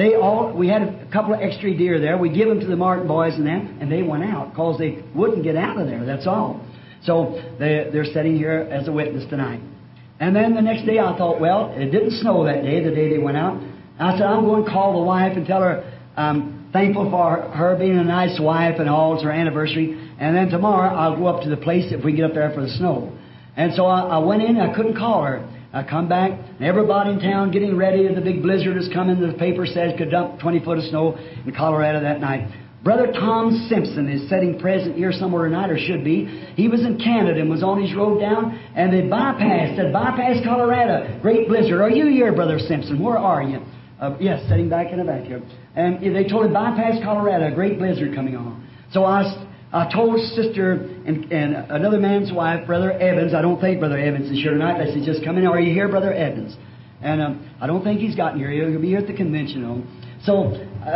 we had a couple of extra deer there. We give them to the Martin boys and they went out because they wouldn't get out of there. That's all. So they're sitting here as a witness tonight. And then the next day I thought, well, it didn't snow that day, the day they went out. I said, I'm going to call the wife and tell her I'm thankful for her being a nice wife and all. It's her anniversary. And then tomorrow I'll go up to the place if we get up there for the snow. And so I went in, I couldn't call her. I come back, and everybody in town getting ready. The big blizzard is coming. The paper says could dump 20 foot of snow in Colorado that night. Brother Tom Simpson is sitting present here somewhere tonight, or should be. He was in Canada and was on his road down, and they bypassed Colorado. Great blizzard. Are you here, Brother Simpson? Where are you? Yes, sitting back in the back here. And they told him bypass Colorado, a great blizzard coming on. So I told Sister and another man's wife, Brother Evans. I don't think Brother Evans is here tonight. I said, just come in. Are you here, Brother Evans? And I don't think he's gotten here. He'll be here at the convention. So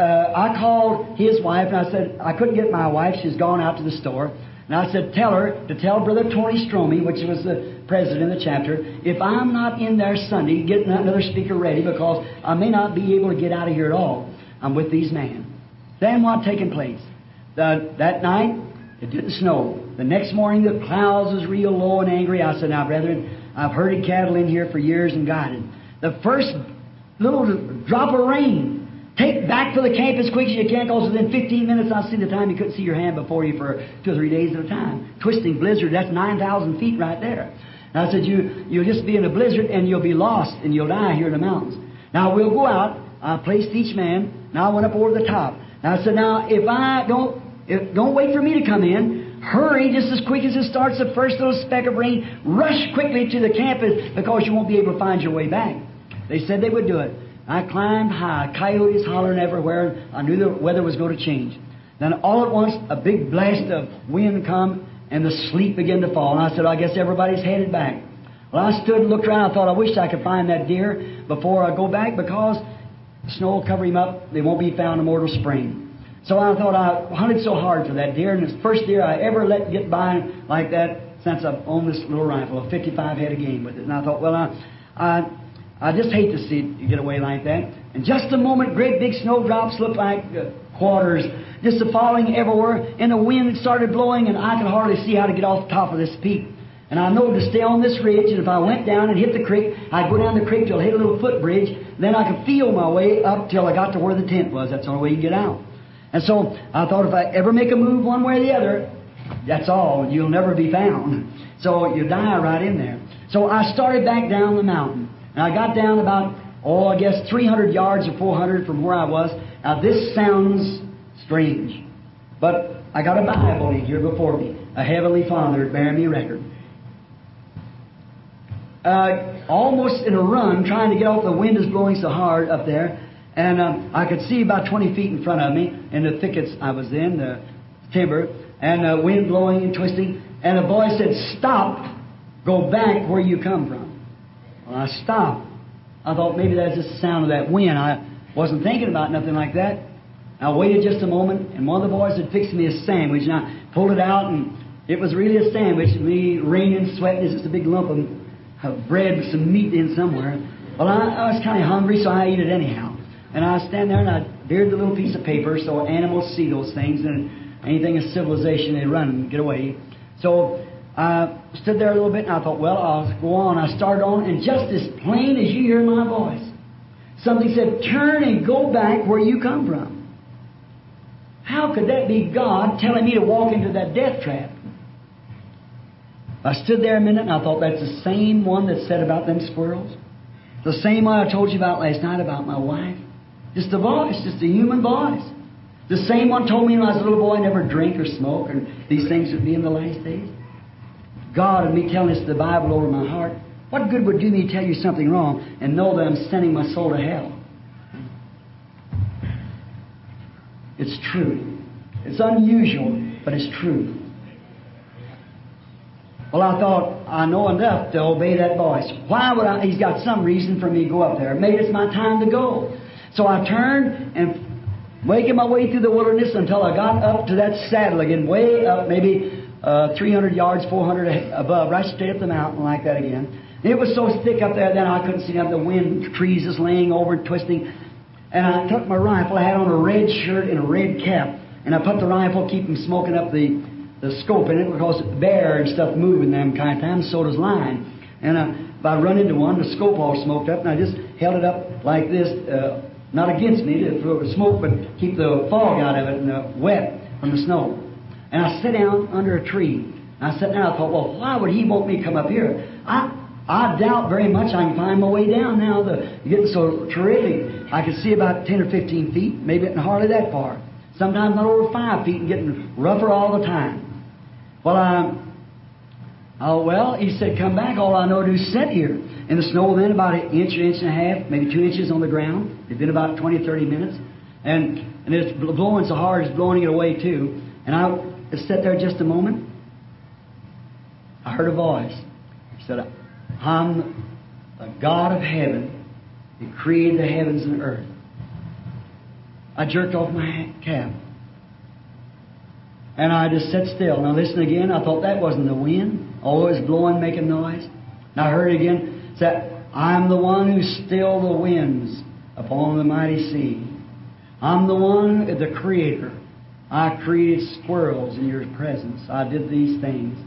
I called his wife, and I said, I couldn't get my wife. She's gone out to the store. And I said, tell her to tell Brother Tony Stromey, which was the president of the chapter, if I'm not in there Sunday, get another speaker ready, because I may not be able to get out of here at all. I'm with these men. Then what taken place? That night, it didn't snow. The next morning, the clouds was real low and angry. I said, now, brethren, I've herded cattle in here for years and guided. The first little drop of rain, take back for the camp as quick as you can, because within 15 minutes, I've seen the time you couldn't see your hand before you for 2 or 3 days at a time. Twisting blizzard, that's 9,000 feet right there. And I said, you'll just be in a blizzard and you'll be lost and you'll die here in the mountains. Now, we'll go out. I placed each man. Now, I went up over the top. Now, I said, now, don't wait for me to come in. Hurry just as quick as it starts the first little speck of rain. Rush quickly to the camp because you won't be able to find your way back. They said they would do it. I climbed high, coyotes hollering everywhere. I knew the weather was going to change. Then all at once, a big blast of wind come, and the sleet began to fall. And I said, I guess everybody's headed back. Well, I stood and looked around. I thought, I wish I could find that deer before I go back, because the snow will cover him up. They won't be found in mortal spring. So I thought, I hunted so hard for that deer, and it's the first deer I ever let get by like that since I've owned this little rifle, a 55 head of game with it. And I thought, well, I just hate to see it get away like that. In just a moment, great big snowdrops looked like quarters, just falling everywhere, and the wind started blowing, and I could hardly see how to get off the top of this peak. And I know to stay on this ridge, and if I went down and hit the creek, I'd go down the creek till I hit a little footbridge, then I could feel my way up till I got to where the tent was. That's the only way you can get out. And so I thought, if I ever make a move one way or the other, that's all. You'll never be found. So you die right in there. So I started back down the mountain. And I got down about, I guess 300 yards or 400 from where I was. Now this sounds strange, but I got a Bible in here before me, a Heavenly Father bearing me record. Almost in a run, trying to get off, the wind is blowing so hard up there, and I could see about 20 feet in front of me in the thickets I was in, the timber, and wind blowing and twisting, and a voice said, "Stop, go back where you come from." Well, I stopped. I thought maybe that's just the sound of that wind. I wasn't thinking about nothing like that. I waited just a moment, and one of the boys had fixed me a sandwich, and I pulled it out, and it was really a sandwich. Me raining, sweating, it's just a big lump of bread with some meat in somewhere. Well, I was kind of hungry, so I ate it anyhow. And I stand there, and I dared the little piece of paper so animals see those things, and anything of civilization, they run and get away. So I stood there a little bit, and I thought, well, I'll go on. I started on, and just as plain as you hear my voice, something said, "Turn and go back where you come from." How could that be God telling me to walk into that death trap? I stood there a minute, and I thought, that's the same one that said about them squirrels. The same one I told you about last night about my wife. Just a voice, just a human voice. The same one told me when I was a little boy, never drink or smoke, and these things would be in the last days. God and me telling this the Bible over my heart. What good would do me to tell you something wrong and know that I'm sending my soul to hell? It's true. It's unusual, but it's true. Well, I thought, I know enough to obey that voice. Why would I? He's got some reason for me to go up there. Maybe it's my time to go. So I turned and making my way through the wilderness until I got up to that saddle again, way up, maybe 300 yards, 400 above, right straight up the mountain like that again. And it was so thick up there, then I couldn't see nothing. The wind, trees just laying over and twisting. And I took my rifle. I had on a red shirt and a red cap. And I put the rifle, keep them smoking up the scope in it, because bear and stuff move in them kind of times, so does line. And if I run into one, the scope all smoked up, and I just held it up like this, not against me to throw the smoke, but keep the fog out of it and the wet from the snow. And I sat down under a tree. And I sat down, I thought, well, why would he want me to come up here? I doubt very much I can find my way down now. You're getting so terrific. I could see about 10 or 15 feet, maybe hardly that far. Sometimes not over 5 feet and getting rougher all the time. Well, he said, come back. All I know to do is sit here. And the snow then about an inch and a half, maybe 2 inches on the ground. It's been about 20, 30 minutes. And it's blowing so hard, it's blowing it away too. And I sat there just a moment. I heard a voice. He said, I'm the God of heaven who created the heavens and earth. I jerked off my cap. And I just sat still. Now listen again. I thought that wasn't the wind. Although it was blowing, making noise. And I heard it again. It said, I'm the one who stilled the winds upon the mighty sea. I'm the one, the Creator. I created squirrels in your presence. I did these things.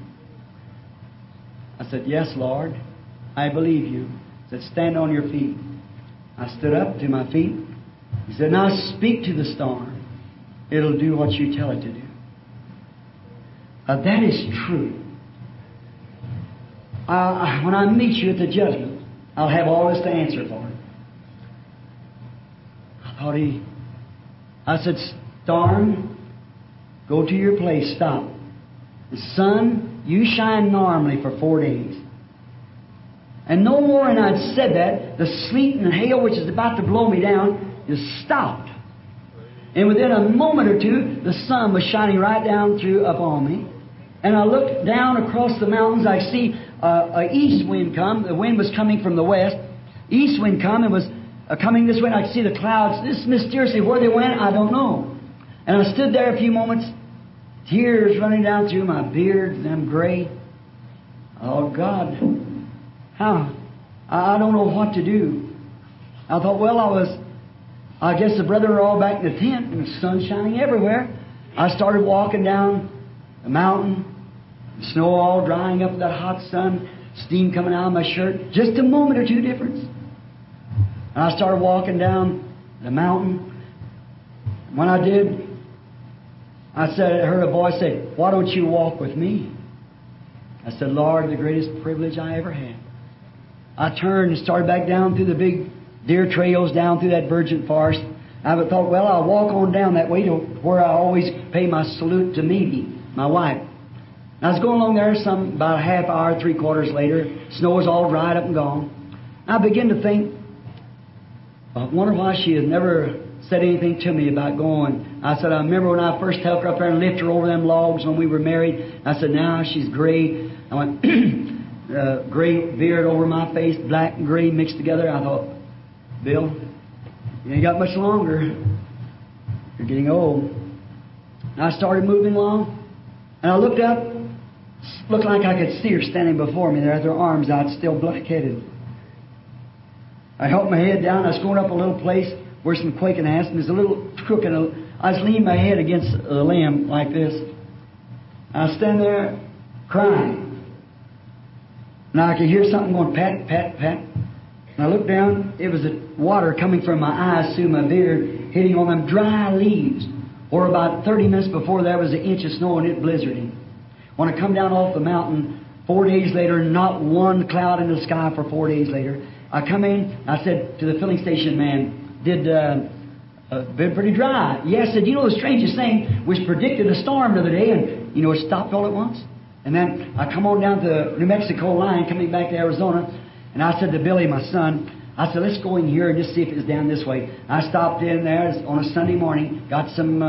I said, yes, Lord, I believe you. He said, stand on your feet. I stood up to my feet. He said, now speak to the storm. It'll do what you tell it to do. That is true. When I meet you at the judgment, I'll have all this to answer for. I said, storm, go to your place, stop. The sun, you shine normally for 4 days. And no more than I'd said that, the sleet and hail which is about to blow me down just stopped. And within a moment or two, the sun was shining right down through upon me. And I looked down across the mountains. I see an east wind come. The wind was coming from the west. East wind come and was coming this way. I could see the clouds. This mysteriously, where they went, I don't know. And I stood there a few moments, tears running down through my beard, and I'm gray. Oh, God, how? I don't know what to do. I thought, well, I guess the brethren are all back in the tent, and the sun's shining everywhere. I started walking down the mountain, the snow all drying up with that hot sun, steam coming out of my shirt, just a moment or two difference. And I started walking down the mountain. When I did, I heard a voice say, why don't you walk with me? I said, Lord, the greatest privilege I ever had. I turned and started back down through the big deer trails, down through that virgin forest. I thought, well, I'll walk on down that way to where I always pay my salute to Mimi, my wife. And I was going along there about a half hour, 3/4 later. Snow was all dried up and gone. I began to think, I wonder why she had never said anything to me about going. I said, I remember when I first took her up there and lifted her over them logs when we were married. I said, now she's gray. I went, gray beard over my face, black and gray mixed together. I thought, Bill, you ain't got much longer. You're getting old. And I started moving along, and I looked up. Looked like I could see her standing before me there with her arms out, still black-headed. I held my head down. I was going up a little place where some quaking ass, and there's a little crook, and I was leaning my head against a limb like this. I was standing there crying. Now I could hear something going pat, pat, pat. And I looked down. It was the water coming from my eyes through my beard, hitting on them dry leaves. Or about 30 minutes before there was an inch of snow and it blizzarding. When I come down off the mountain, 4 days later, not one cloud in the sky for 4 days later. I come in, I said to the filling station man, been pretty dry. Yes, I said, you know the strangest thing, was predicted a storm the other day, and you know it stopped all at once. And then I come on down to the New Mexico line, coming back to Arizona, and I said to Billy, my son, I said, let's go in here and just see if it's down this way. I stopped in there on a Sunday morning, got some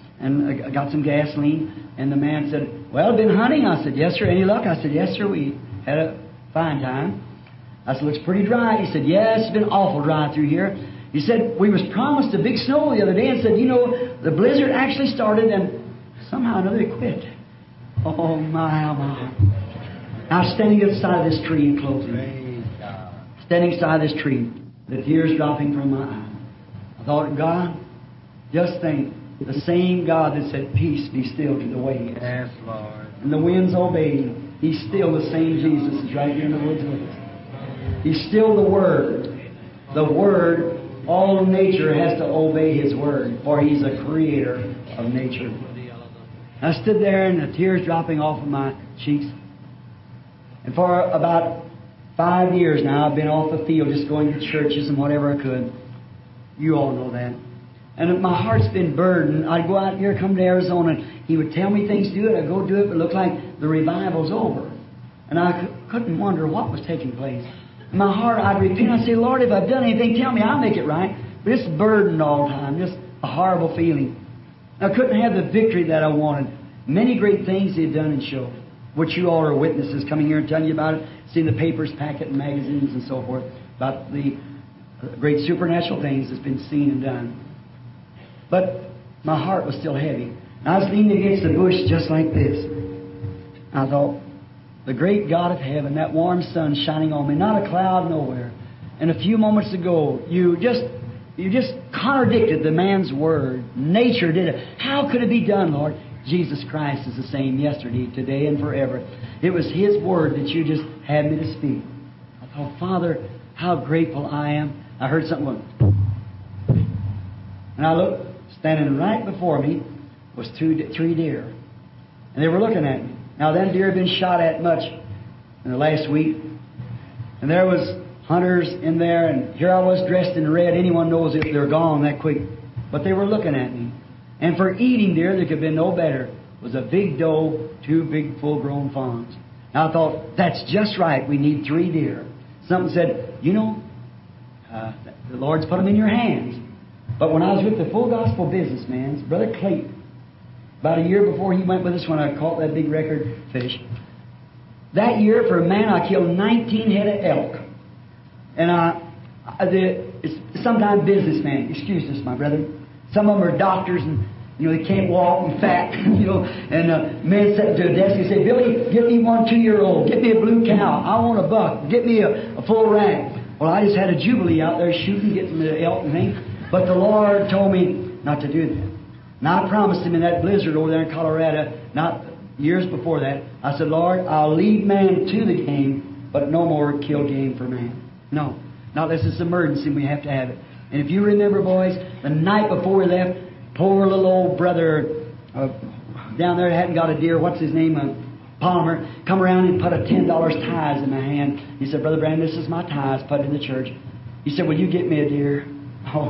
gasoline, and the man said, well, been hunting? I said, yes, sir. Any luck? I said, yes, sir. We had a fine time. I said, looks pretty dry. He said, yes, it's been awful dry through here. He said, we was promised a big snow the other day, and said, you know, the blizzard actually started, and somehow or another it quit. Oh, my, oh, my. I was standing at the side of this tree in closing. Standing beside this tree, the tears dropping from my eyes. I thought, God, just think, the same God that said, peace, be still to the waves. Yes, Lord. And the winds obeyed. He's still the same Jesus that's right here in the woods with us. He's still the Word. The Word, all nature has to obey His Word, for He's a creator of nature. I stood there and the tears dropping off of my cheeks. And for about 5 years now, I've been off the field just going to churches and whatever I could. You all know that. And my heart's been burdened. I'd go out here, come to Arizona, and he would tell me things to do, and I'd go do it, but it looked like the revival's over. And I couldn't wonder what was taking place. In my heart, I'd repent. I'd say, Lord, if I've done anything, tell me, I'll make it right. But it's burdened all the time, just a horrible feeling. I couldn't have the victory that I wanted. Many great things He'd done and showed, which you all are witnesses, coming here and telling you about it, seeing the papers, packet, and magazines and so forth, about the great supernatural things that's been seen and done. But my heart was still heavy. And I was leaning against the bush just like this. I thought, the great God of heaven, that warm sun shining on me, not a cloud nowhere. And a few moments ago, you just You just contradicted the man's word. Nature did it. How could it be done, Lord? Jesus Christ is the same yesterday, today, and forever. It was His word that you just had me to speak. I thought, Father, how grateful I am. I heard something going. And I looked, standing right before me was three deer. And they were looking at me. Now, them deer had been shot at much in the last week. And there was hunters in there, and here I was dressed in red. Anyone knows if they're gone that quick. But they were looking at me. And for eating deer, there could have been no better. It was a big doe, 2 big full-grown fawns. Now I thought, that's just right. We need 3 deer. Something said, you know, the Lord's put them in your hands. But when I was with the Full Gospel Businessman, Brother Clayton, about a year before he went with us when I caught that big record fish, that year for a man I killed 19 head of elk. And sometimes businessmen, excuse this, my brother. Some of them are doctors and, you know, they can't walk and fat, you know. And men sitting to a desk and say, Billy, get me 1 2-year-old. Get me a blue cow. I want a buck. Get me a full rack. Well, I just had a jubilee out there shooting, getting the elk and things. But the Lord told me not to do that. And I promised Him in that blizzard over there in Colorado, not years before that, I said, Lord, I'll lead man to the game, but no more kill game for man. No. Not unless it's emergency, we have to have it. And if you remember, boys, the night before we left, poor little old brother down there hadn't got a deer, what's his name, Palmer, come around and put a $10 tithes in my hand. He said, Brother Brandon, this is my tithes, put it in the church. He said, will you get me a deer? Oh.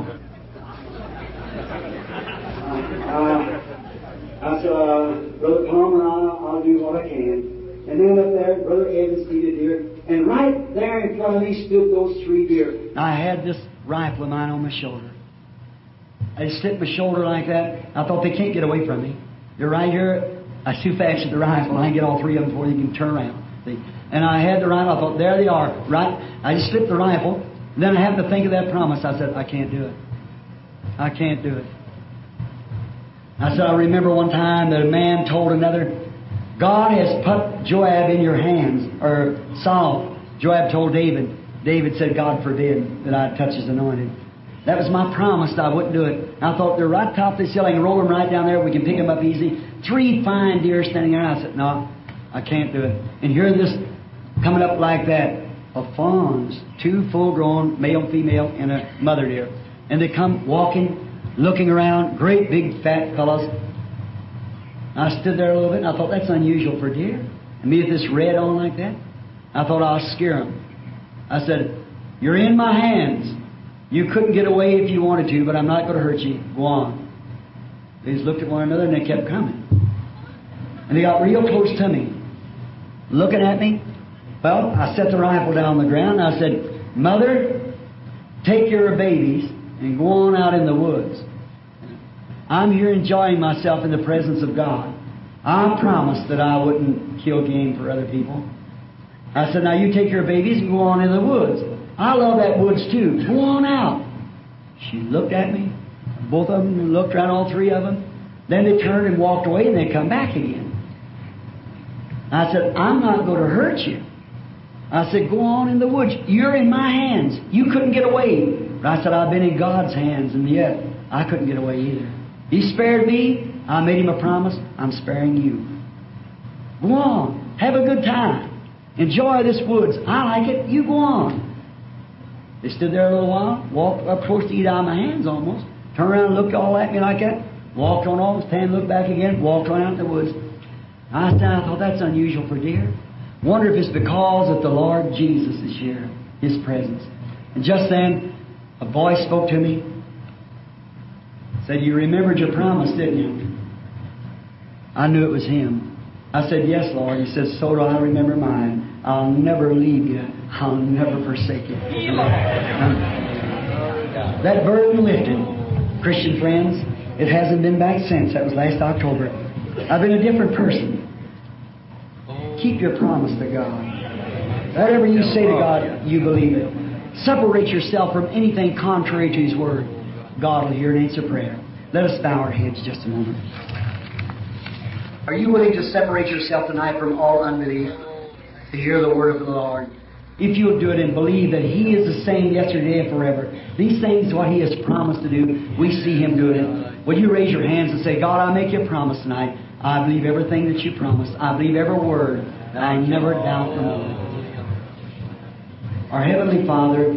I said, Brother Palmer, I'll do what I can. And then up there, Brother Evans needed a deer. And right there in front of me stood those 3 deer. I had this rifle of mine on my shoulder. I slipped my shoulder like that. I thought they can't get away from me. They're right here. I too fast at the rifle. I can get all 3 of them before they can turn around. See? And I had the rifle. I thought, there they are. Right. I just slipped the rifle. And then I happened to think of that promise. I said, I can't do it. I can't do it. I said, I remember one time that a man told another, God has put Joab in your hands. Or Saul. Joab told David. David said, God forbid that I touch His anointed. That was my promise that I wouldn't do it. And I thought, they're right top of this hill. I can roll them right down there. We can pick them up easy. 3 fine deer standing there. I said, no, I can't do it. And here this coming up like that of fawns. 2 full-grown, male, female, and a mother deer. And they come walking, looking around, great big fat fellows. I stood there a little bit and I thought, that's unusual for deer. And me with this red on like that. I thought, I'll scare them. I said, you're in my hands. You couldn't get away if you wanted to, but I'm not going to hurt you. Go on. They just looked at one another and they kept coming. And they got real close to me, looking at me. Well, I set the rifle down on the ground and I said, Mother, take your babies and go on out in the woods. I'm here enjoying myself in the presence of God. I promised that I wouldn't kill game for other people. I said, now you take your babies and go on in the woods. I love that woods too. Go on out. She looked at me. Both of them looked around, all 3 of them. Then they turned and walked away and they come back again. I said, I'm not going to hurt you. I said, go on in the woods. You're in my hands. You couldn't get away. But I said, I've been in God's hands, and yet I couldn't get away either. He spared me. I made Him a promise. I'm sparing you. Go on. Have a good time. Enjoy this woods. I like it. You go on. They stood there a little while, walked up close to eat out of my hands almost. Turned around and looked all at me like that. Walked on off, stand, looked back again, walked on out in the woods. I thought, that's unusual for deer. Wonder if it's because that the Lord Jesus is here, His presence. And just then, a voice spoke to me. Said, you remembered your promise, didn't you? I knew it was Him. I said, yes, Lord. He said, so do I remember mine. I'll never leave you. I'll never forsake you. That burden lifted, Christian friends. It hasn't been back since. That was last October. I've been a different person. Keep your promise to God. Whatever you say to God, you believe it. Separate yourself from anything contrary to His Word. God will hear and answer prayer. Let us bow our heads just a moment. Are you willing to separate yourself tonight from all unbelief to hear the Word of the Lord? If you'll do it and believe that He is the same yesterday and forever. These things, what He has promised to do, we see Him doing it. Will you raise your hands and say, God, I make you a promise tonight. I believe everything that you promised. I believe every word. I never doubt the moment. Our Heavenly Father,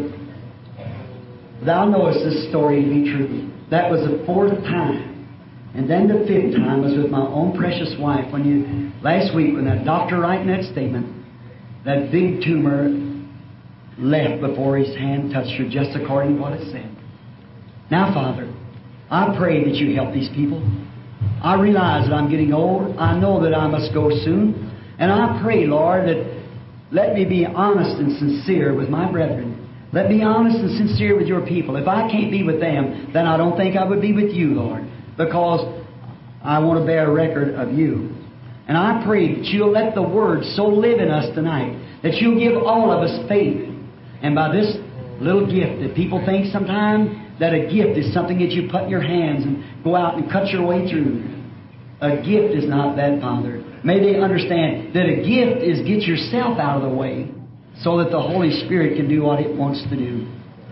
Thou knowest this story to be true. That was the 4th time. And then the 5th time was with my own precious wife. Last week, when that doctor writing that statement, that big tumor left before his hand touched her, just according to what it said. Now, Father, I pray that you help these people. I realize that I'm getting old. I know that I must go soon. And I pray, Lord, that let me be honest and sincere with my brethren. Let me be honest and sincere with your people. If I can't be with them, then I don't think I would be with you, Lord, because I want to bear record of you. And I pray that you'll let the Word so live in us tonight that you'll give all of us faith. And by this little gift that people think sometimes that a gift is something that you put in your hands and go out and cut your way through. A gift is not that, Father. May they understand that a gift is get yourself out of the way so that the Holy Spirit can do what it wants to do.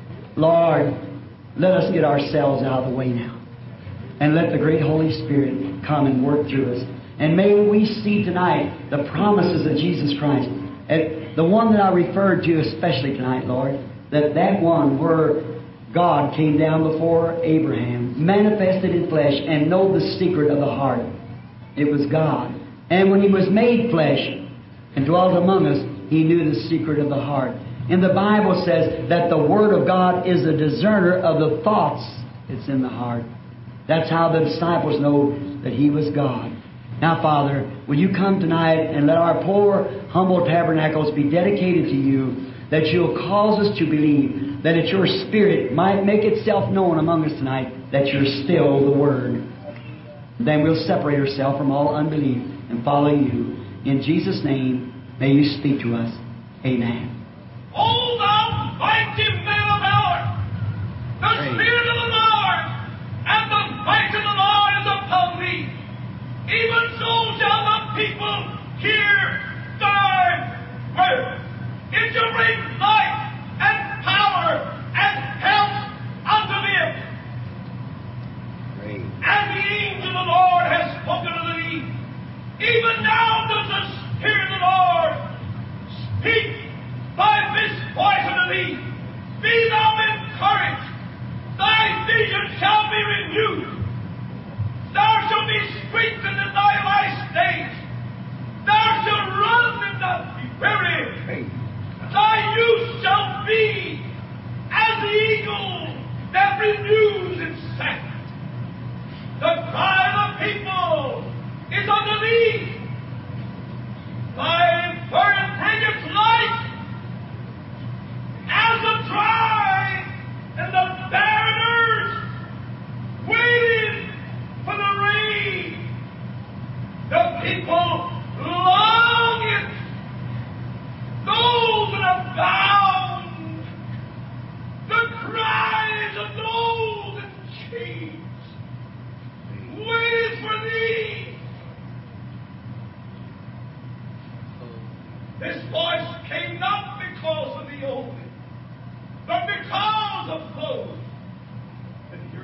Lord, let us get ourselves out of the way now. And let the great Holy Spirit come and work through us. And may we see tonight the promises of Jesus Christ. And the one that I referred to especially tonight, Lord, that one where God came down before Abraham, manifested in flesh, and know the secret of the heart. It was God. And when He was made flesh and dwelt among us, He knew the secret of the heart. And the Bible says that the Word of God is a discerner of the thoughts that's in the heart. That's how the disciples know that He was God. Now, Father, will you come tonight and let our poor, humble tabernacles be dedicated to you, that you'll cause us to believe that it's your Spirit might make itself known among us tonight, that you're still the Word. Then we'll separate ourselves from all unbelief and follow you. In Jesus' name, may you speak to us. Amen. O thou mighty man of valor, the Spirit of the Lord and the might of the Lord is upon thee. Even so shall the people hear thy word. It shall bring life and power and health unto them. Great. And the angel of the Lord has spoken to thee. Even now does the Spirit of the Lord speak by this voice unto thee. Be thou encouraged. Thy vision shall be renewed. Thou shalt be strengthened in thy last days. Thou shalt run and not be weary. Thy youth shall be as the eagle that renews itself. The cry of the people is unto thee. Thy word bringeth light as the dry and the barren earth waiting for the rain. The people long it. Those that are bound, the cries of those in chains, waiting for thee. This voice came not because of the old, but because of those that hear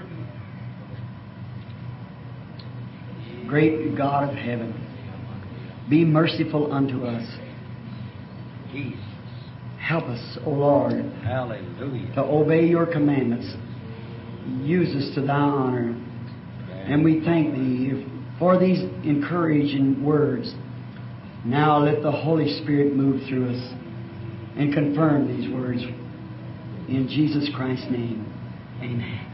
thee. Great God of heaven, be merciful unto us. Jesus. Help us, O Lord, Hallelujah. to obey your commandments. Use us to thy honor. And we thank thee for these encouraging words. Now let the Holy Spirit move through us and confirm these words. In Jesus Christ's name, amen.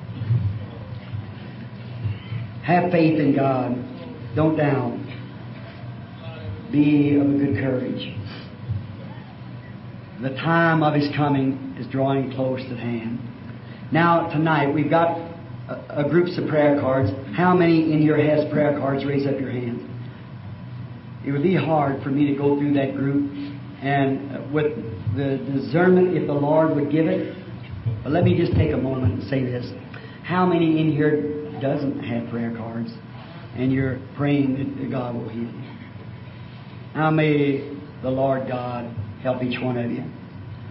Have faith in God. Don't doubt. Be of a good courage. The time of His coming is drawing close at hand. Now, tonight, we've got a groups of prayer cards. How many in here has prayer cards? Raise up your hand. It would be hard for me to go through that group and with the discernment if the Lord would give it. But let me just take a moment and say this. How many in here doesn't have prayer cards and you're praying that God will heal you? Now may the Lord God help each one of you.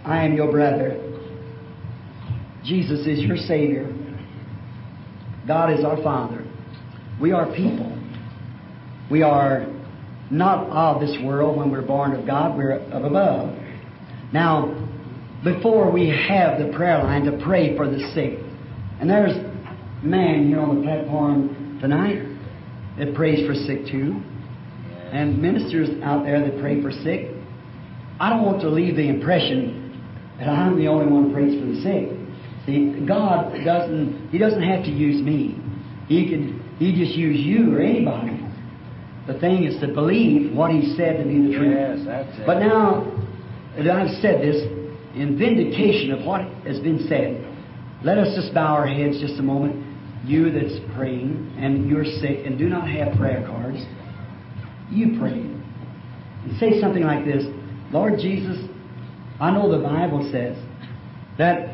I am your brother. Jesus is your Savior. God is our Father. We are people. We are not of this world when we're born of God. We're of above. Now, before we have the prayer line to pray for the sick, and there's a man here on the platform tonight that prays for sick too, and ministers out there that pray for sick. I don't want to leave the impression that I'm the only one who prays for the sick. See, God doesn't have to use me. He just use you or anybody. The thing is to believe what He said to be the truth. Yes, that's it. But now that I've said this, in vindication of what has been said, let us just bow our heads just a moment. You that's praying and you're sick and do not have prayer cards, you pray. And say something like this: Lord Jesus, I know the Bible says that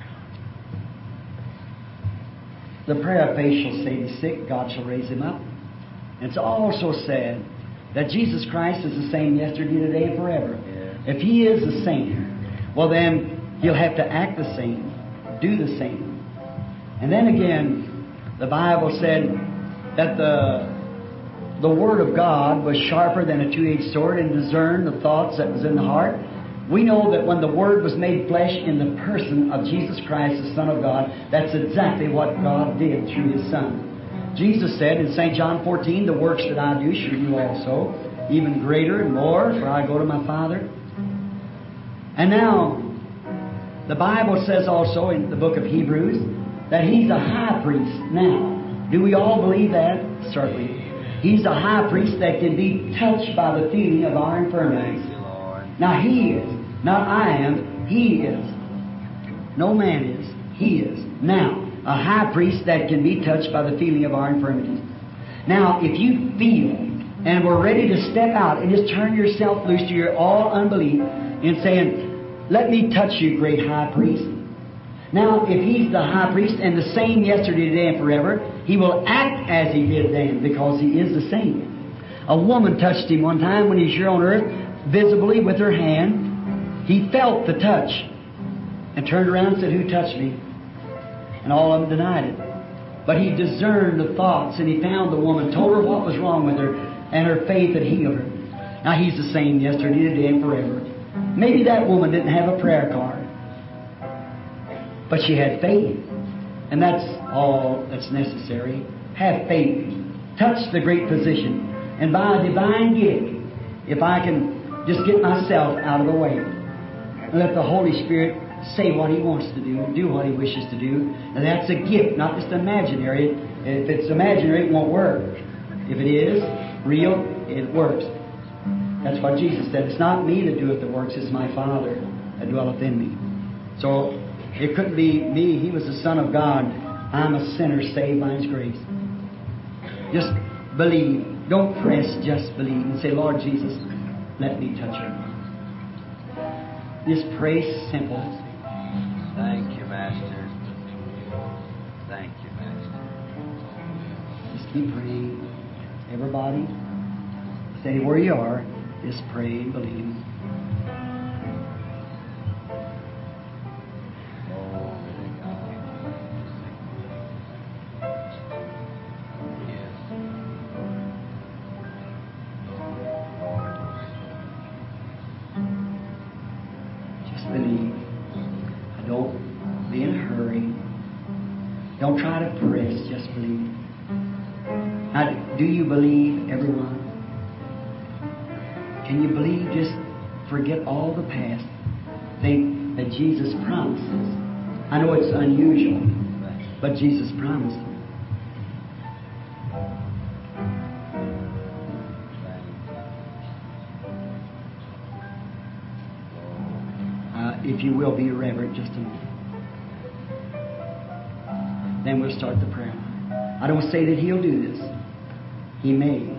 the prayer of faith shall save the sick, God shall raise him up. And it's also said that Jesus Christ is the same yesterday, today, and forever. Yeah. If He is the same, well then He'll have to act the same, do the same. And then again, the Bible said that the Word of God was sharper than a two-edged sword and discerned the thoughts that was in the heart. We know that when the Word was made flesh in the person of Jesus Christ, the Son of God, that's exactly what God did through His Son. Jesus said in St. John 14, the works that I do shall you also, even greater and more, for I go to my Father. And now, the Bible says also in the book of Hebrews that He's a high priest now. Do we all believe that? Certainly. He's a high priest that can be touched by the feeling of our infirmities. Thank you, Lord. Now He is. Not I am. He is. No man is. He is. Now, a high priest that can be touched by the feeling of our infirmities. Now, if you feel and we're ready to step out and just turn yourself loose to your all unbelief in saying, let me touch you, great high priest. Now, if He's the high priest and the same yesterday, today, and forever, He will act as He did then because He is the same. A woman touched Him one time when He was here on earth, visibly with her hand. He felt the touch and turned around and said, who touched me? And all of them denied it. But He discerned the thoughts and He found the woman, told her what was wrong with her, and her faith had healed her. Now He's the same yesterday, today, and forever. Maybe that woman didn't have a prayer card, but she had faith. And that's all that's necessary. Have faith. Touch the great physician. And by a divine gift, if I can just get myself out of the way and let the Holy Spirit say what He wants to do and do what He wishes to do. And that's a gift, not just imaginary. If it's imaginary, it won't work. If it is real, it works. That's what Jesus said. It's not me that doeth the works, it's my Father that dwelleth in me. So it couldn't be me. He was the Son of God. I'm a sinner saved by His grace. Just believe. Don't press, just believe. And say, Lord Jesus, let me touch her. Just pray simple. Thank you, Master. Thank you, Master. Just keep praying. Everybody, stay where you are. Just pray and believe. Glory to God. Yes. Just believe. Don't be in a hurry. Don't try to press. Just believe. Now, do you believe, everyone? Can you believe? Just forget all the past. Think that Jesus promises. I know it's unusual, but Jesus promises. If you will, be reverent just a minute. Then we'll start the prayer. I don't say that He'll do this. He may.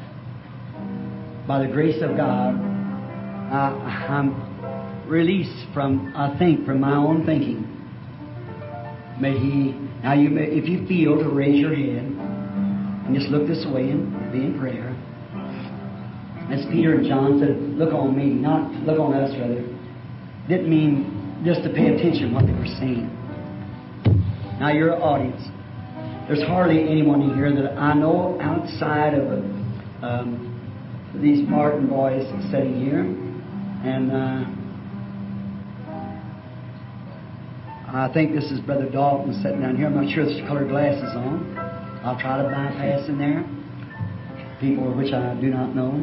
By the grace of God, I'm released from, I think, from my own thinking. May He, now you may, if you feel, to raise your head and just look this way and be in prayer. As Peter and John said, look on me, not look on us, rather. didn't mean just to pay attention to what they were saying. Now, your audience, there's hardly anyone in here that I know outside of these Martin boys sitting here. And I think this is Brother Dalton sitting down here. I'm not sure if there's colored glasses on. I'll try to bypass in there. People which I do not know.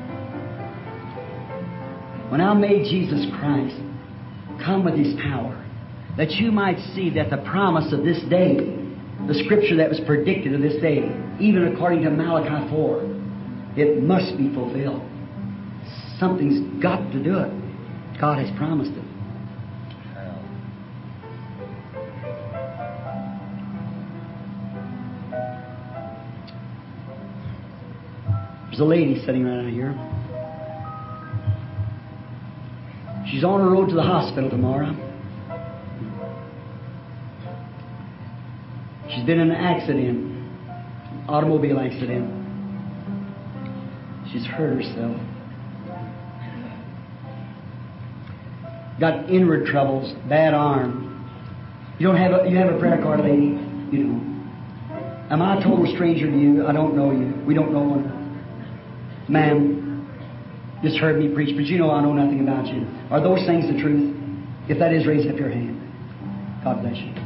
When I made Jesus Christ come with His power, that you might see that the promise of this day, the Scripture that was predicted of this day, even according to Malachi 4, it must be fulfilled. Something's got to do it. God has promised it. There's a lady sitting right out here. She's on her road to the hospital tomorrow. She's been in an accident, an automobile accident. She's hurt herself. Got inward troubles, bad arm. You have a prayer card, lady? You don't. Am I a total stranger to you? I don't know you. We don't know one another. Ma'am, just heard me preach, but you know I know nothing about you. Are those things the truth? If that is, raise up your hand. God bless you.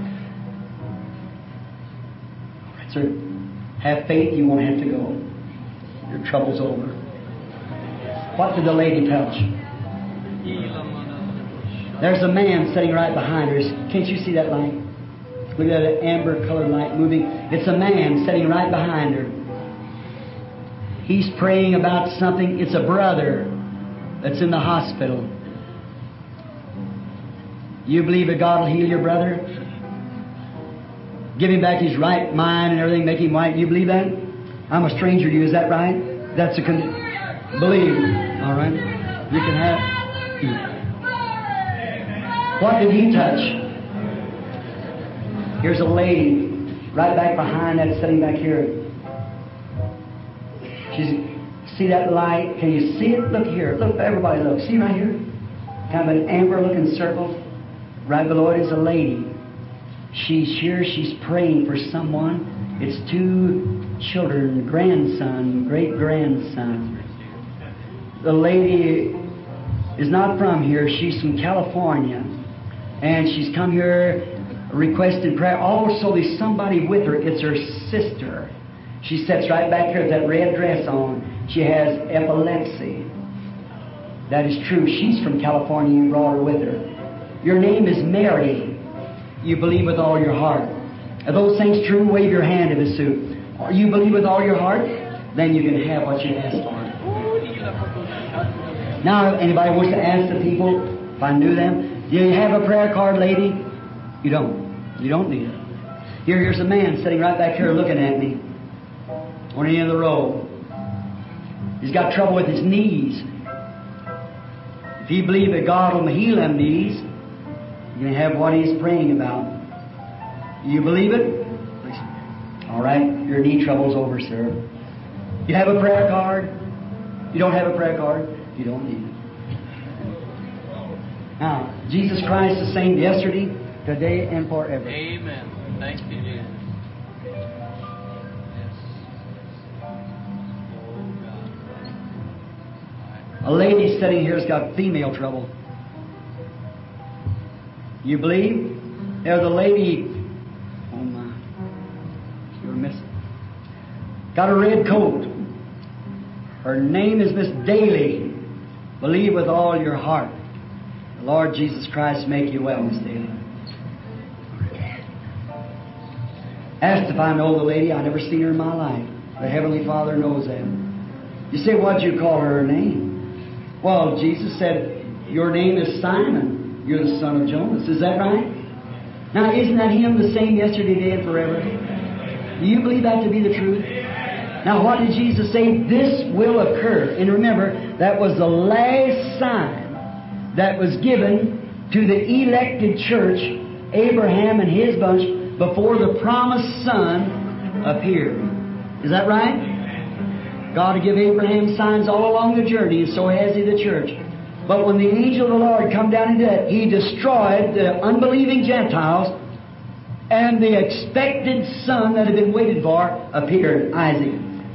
All right, sir. Have faith, you won't have to go. Your trouble's over. What did the lady touch? There's a man sitting right behind her. Can't you see that light? Look at that amber colored light moving. It's a man sitting right behind her. He's praying about something. It's a brother that's in the hospital. You believe that God will heal your brother? Give him back his right mind and everything, make him right. You believe that? I'm a stranger to you, is that right? That's a believe. All right. You can have. What did he touch? Here's a lady right back behind that, sitting back here. See that light? Can you see it? Look here. Look, everybody look. See right here? Kind of an amber-looking circle. Right below it is a lady. She's here. She's praying for someone. It's 2 children, grandson, great-grandson. The lady is not from here. She's from California. And she's come here, requested prayer. Also, there's somebody with her. It's her sister. She sits right back here with that red dress on. She has epilepsy. That is true. She's from California. You brought her with her. Your name is Mary. You believe with all your heart. Are those things true? Wave your hand if it's true. You believe with all your heart? Then you can have what you asked for. Now, anybody wants to ask the people, if I knew them, do you have a prayer card, lady? You don't. You don't need it. Here's a man sitting right back here looking at me. On the end of the road. He's got trouble with his knees. If you believe that God will heal them knees, you can have what he's praying about. You believe it? All right, your knee trouble's over, sir. You have a prayer card? You don't have a prayer card? You don't need it. Now, Jesus Christ the same yesterday, today, and forever. Amen. Thank you, Jesus. A lady sitting here has got female trouble. You believe? There's a lady. Oh my. You're missing. Got a red coat. Her name is Miss Daly. Believe with all your heart. The Lord Jesus Christ make you well, Miss Daly. Asked if I know the lady. I never seen her in my life. The Heavenly Father knows that. You say, what'd you call her name? Well, Jesus said, your name is Simon. You're the son of Jonas. Is that right? Now, isn't that Him the same yesterday, today, and forever? Do you believe that to be the truth? Now, what did Jesus say? This will occur. And remember, that was the last sign that was given to the elected church, Abraham and his bunch, before the promised Son appeared. Is that right? God will give Abraham signs all along the journey, and so has He the church. But when the angel of the Lord come down into that, he destroyed the unbelieving Gentiles, and the expected son that had been waited for appeared, Isaac.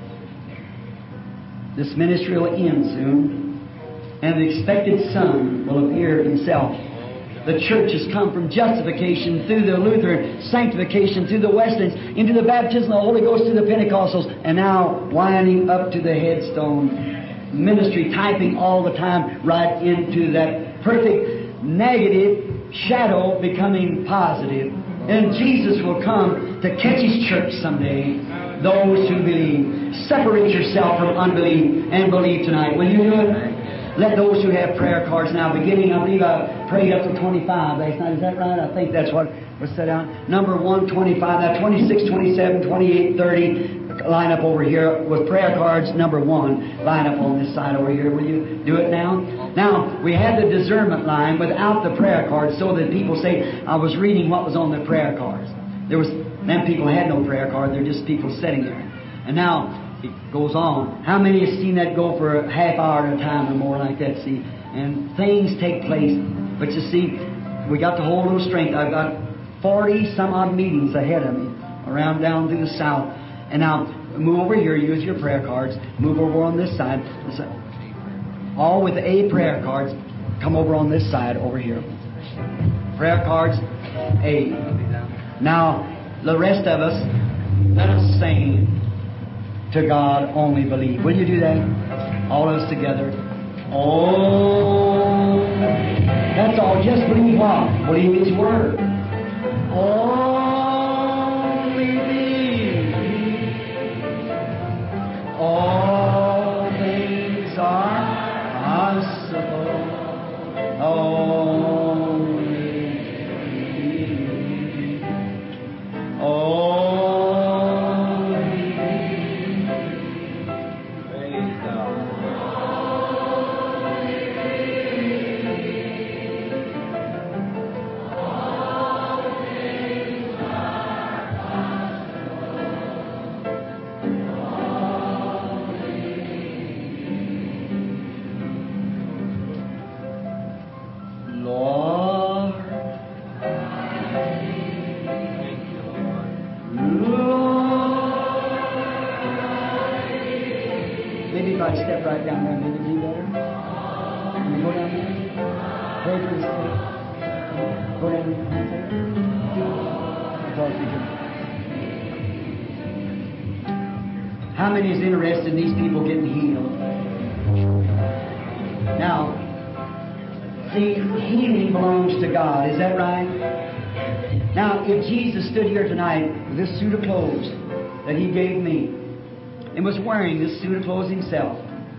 This ministry will end soon, and the expected son will appear himself. The church has come from justification through the Lutheran, sanctification through the Wesleyans, into the baptism of the Holy Ghost through the Pentecostals, and now winding up to the headstone ministry, typing all the time right into that perfect negative shadow becoming positive. And Jesus will come to catch His church someday. Those who believe. Separate yourself from unbelief and believe tonight. Will you do it? Let those who have prayer cards now, beginning, I believe I prayed up to 25 last night. Is that right? I think that's what was set out. Number 125, now 26, 27, 28, 30. Line up over here with prayer cards. Number 1. Line up on this side over here. Will you do it now? Now, we had the discernment line without the prayer cards so that people say, I was reading what was on the prayer cards. Then people had no prayer card. They're just people sitting there. And now, it goes on. How many have seen that go for a half hour at a time or more like that, see? And things take place. But you see, we got to hold a little strength. I've got 40 some odd meetings ahead of me around down through the south. And now, move over here, use your prayer cards. Move over on this side. All with A prayer cards. Come over on this side over here. Prayer cards, A. Now, the rest of us, let us sing. To God only believe. Will you do that? All of us together. Oh, that's all. Just believe what? Believe His Word. Only believe. All things are possible. Only believe. Oh. Step right down there, maybe be better. Can you go down there? Pray for the sick. Go down there. How many is interested in these people getting healed? Now, see, healing belongs to God. Is that right? Now, if Jesus stood here tonight with this suit of clothes that He gave me, and was wearing this suit of clothes Himself,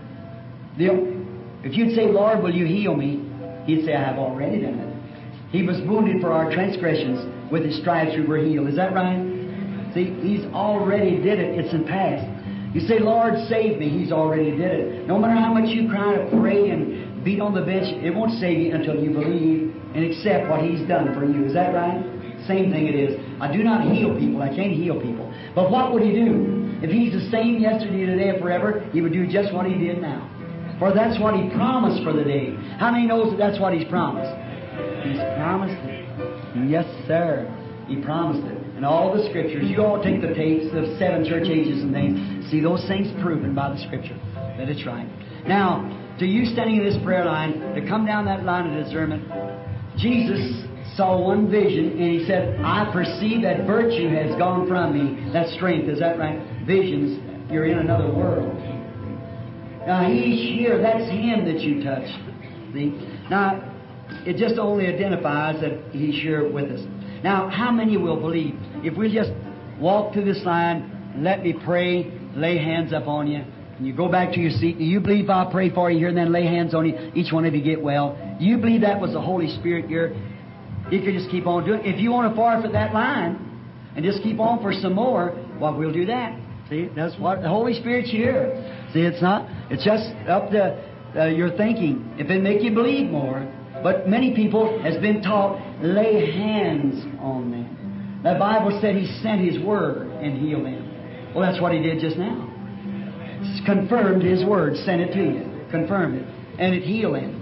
if you'd say, Lord, will you heal me? He'd say, I have already done it. He was wounded for our transgressions. With His stripes we were healed. Is that right? See, He's already did it. It's in past. You say, Lord, save me. He's already did it. No matter how much you cry and pray and beat on the bench, it won't save you until you believe and accept what He's done for you. Is that right? Same thing it is. I do not heal people. I can't heal people. But what would He do? If He's the same yesterday, today, and forever, He would do just what He did now. For that's what He promised for the day. How many knows that that's what He's promised? He's promised it. Yes, sir. He promised it. And all the Scriptures, you all take the tapes of 7 church ages and things. See those things proven by the Scripture that it's right. Now, to you standing in this prayer line, to come down that line of discernment, Jesus saw one vision and He said, I perceive that virtue has gone from me. That strength, is that right? Visions, you're in another world. Now He's here, that's Him that you touch. See? Now, it just only identifies that He's here with us. Now, how many will believe? If we just walk through this line, let me pray, lay hands up on you, and you go back to your seat. Do you believe I'll pray for you here and then lay hands on you, each one of you get well? Do you believe that was the Holy Spirit here? You could just keep on doing it. If you want to forfeit that line and just keep on for some more, well, we'll do that. See, that's what the Holy Spirit's here. See, it's not. It's just up to your thinking. If it make you believe more. But many people has been taught, lay hands on them. The Bible said He sent His Word and healed them. Well, that's what He did just now. It's confirmed His Word, sent it to you, confirmed it, and it healed them.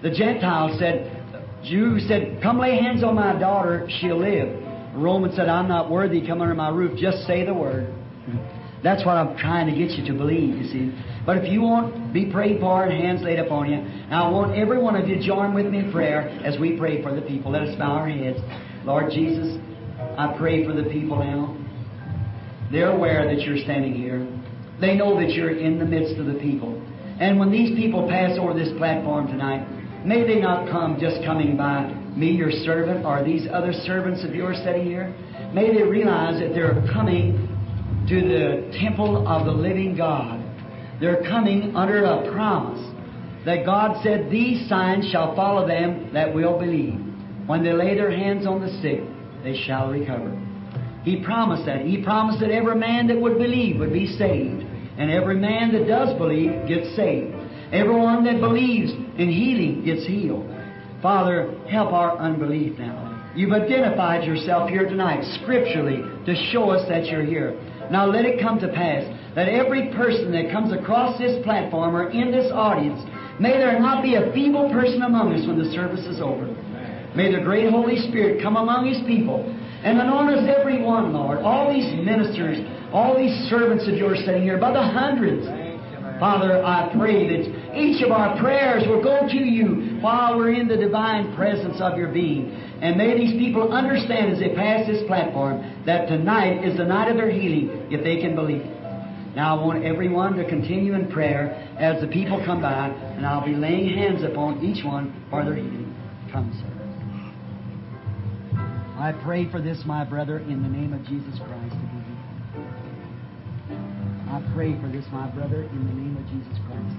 The Gentile said, Jew said, come lay hands on my daughter, she'll live. The Roman said, I'm not worthy to come under my roof, just say the word. That's what I'm trying to get you to believe, you see. But if you want, be prayed for and hands laid upon you. Now I want every one of you to join with me in prayer as we pray for the people. Let us bow our heads. Lord Jesus, I pray for the people now. They're aware that you're standing here. They know that you're in the midst of the people. And when these people pass over this platform tonight, may they not come just coming by me, your servant, or these other servants of yours sitting here. May they realize that they're coming to the temple of the living God. They're coming under a promise that God said, these signs shall follow them that will believe. When they lay their hands on the sick, they shall recover. He promised that. He promised that every man that would believe would be saved. And every man that does believe gets saved. Everyone that believes in healing gets healed. Father, help our unbelief now. You've identified yourself here tonight scripturally to show us that you're here. Now let it come to pass that every person that comes across this platform or in this audience, may there not be a feeble person among us when the service is over. May the great Holy Spirit come among His people and anoint us every one, Lord. All these ministers, all these servants of yours sitting here by the hundreds. Father, I pray that each of our prayers will go to you while we're in the divine presence of your being. And may these people understand as they pass this platform that tonight is the night of their healing if they can believe. Now I want everyone to continue in prayer as the people come by, and I'll be laying hands upon each one for their healing. Come, sir. I pray for this, my brother, in the name of Jesus Christ to be healed. I pray for this, my brother, in the name of Jesus Christ.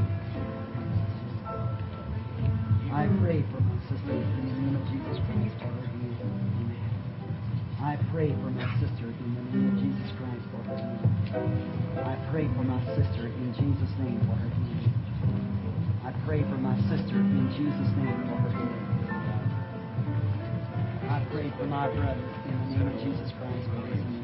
I pray for my sister in the name of Jesus Christ for her healing. I pray for my sister in the name of Jesus Christ for her healing. I pray for my sister in Jesus' name for her healing. I pray for my sister in Jesus' name for her healing. I pray for my brother in the name of Jesus Christ for his healing.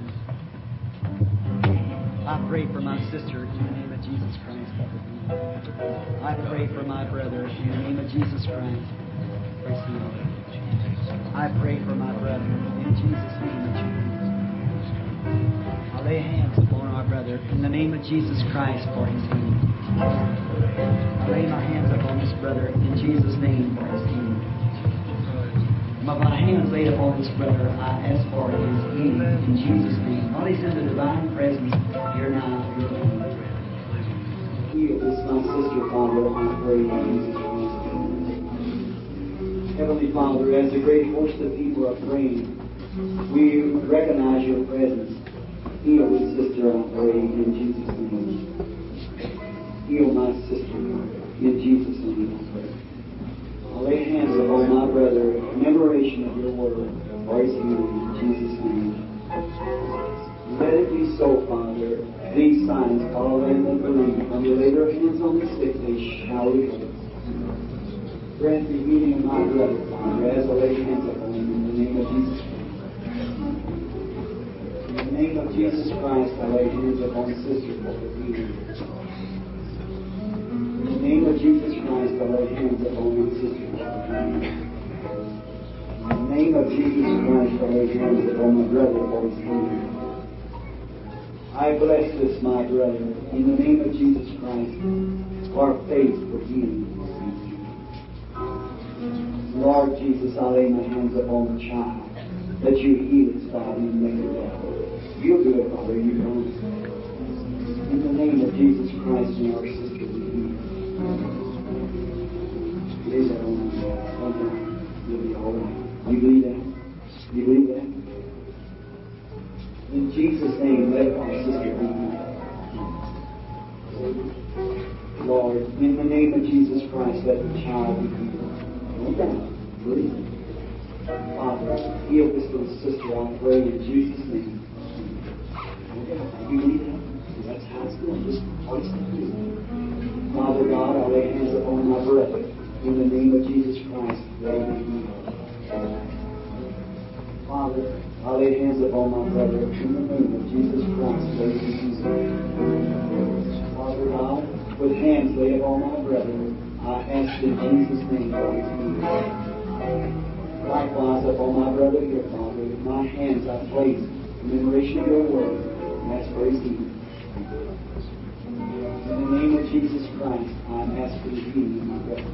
I pray for my sister in the name of Jesus Christ for her healing. I pray for my brother in the name of Jesus Christ for his healing. I pray for my brother in Jesus' name that you heal. I lay hands upon our brother in the name of Jesus Christ for his healing. I lay my hands upon this brother in Jesus' name for his healing. With my hands laid upon this brother, I ask for his healing in Jesus' name. While he's in the divine presence here now, your healing. Heal this my sister, Father, I pray in Jesus' name. Heavenly Father, as the great host of people are praying, we recognize your presence. Heal this sister, I pray in Jesus' name. Heal my sister, in Jesus' name, I pray. I lay hands upon my brother, commemoration of your word, for his healing in Jesus' name. Let it be so, Father. These signs follow them that believe. When they lay their hands on the sick, they shall recover. Grant the healing of my brother, Father, as I lay hands upon him in the name of Jesus Christ. In the name of Jesus Christ, I lay hands upon sister for the healing. In the name of Jesus Christ, I lay hands upon my sister. In the name of Jesus Christ, I lay hands upon my brother for his healing. I bless this, my brother, in the name of Jesus Christ, for faith for healing. Lord Jesus, I lay my hands upon the child, that you heal his body and make it well. You'll do it, Father, you promise. In the name of Jesus Christ, and our sister be healed. Lay that on me. You'll be all right. You believe that? You believe that? In Jesus' name, let our sister be healed. Lord, in the name of Jesus Christ, let the child be healed. No doubt. Believe it. Father, heal this little sister, I pray, in Jesus' name. No doubt. You believe that? That's how it's going. Just place it through. Father God, I lay hands upon my brother. In the name of Jesus Christ, let him be healed. Father, I lay hands upon my brother. In the name of Jesus Christ, let him be healed. Father God, with hands laid upon my brother, I I ask in Jesus' name for his healing. Likewise, upon my brother here, Father, in my hands I place commemoration of your word, and ask for his healing. In the name of Jesus Christ, I ask for the healing of my brother.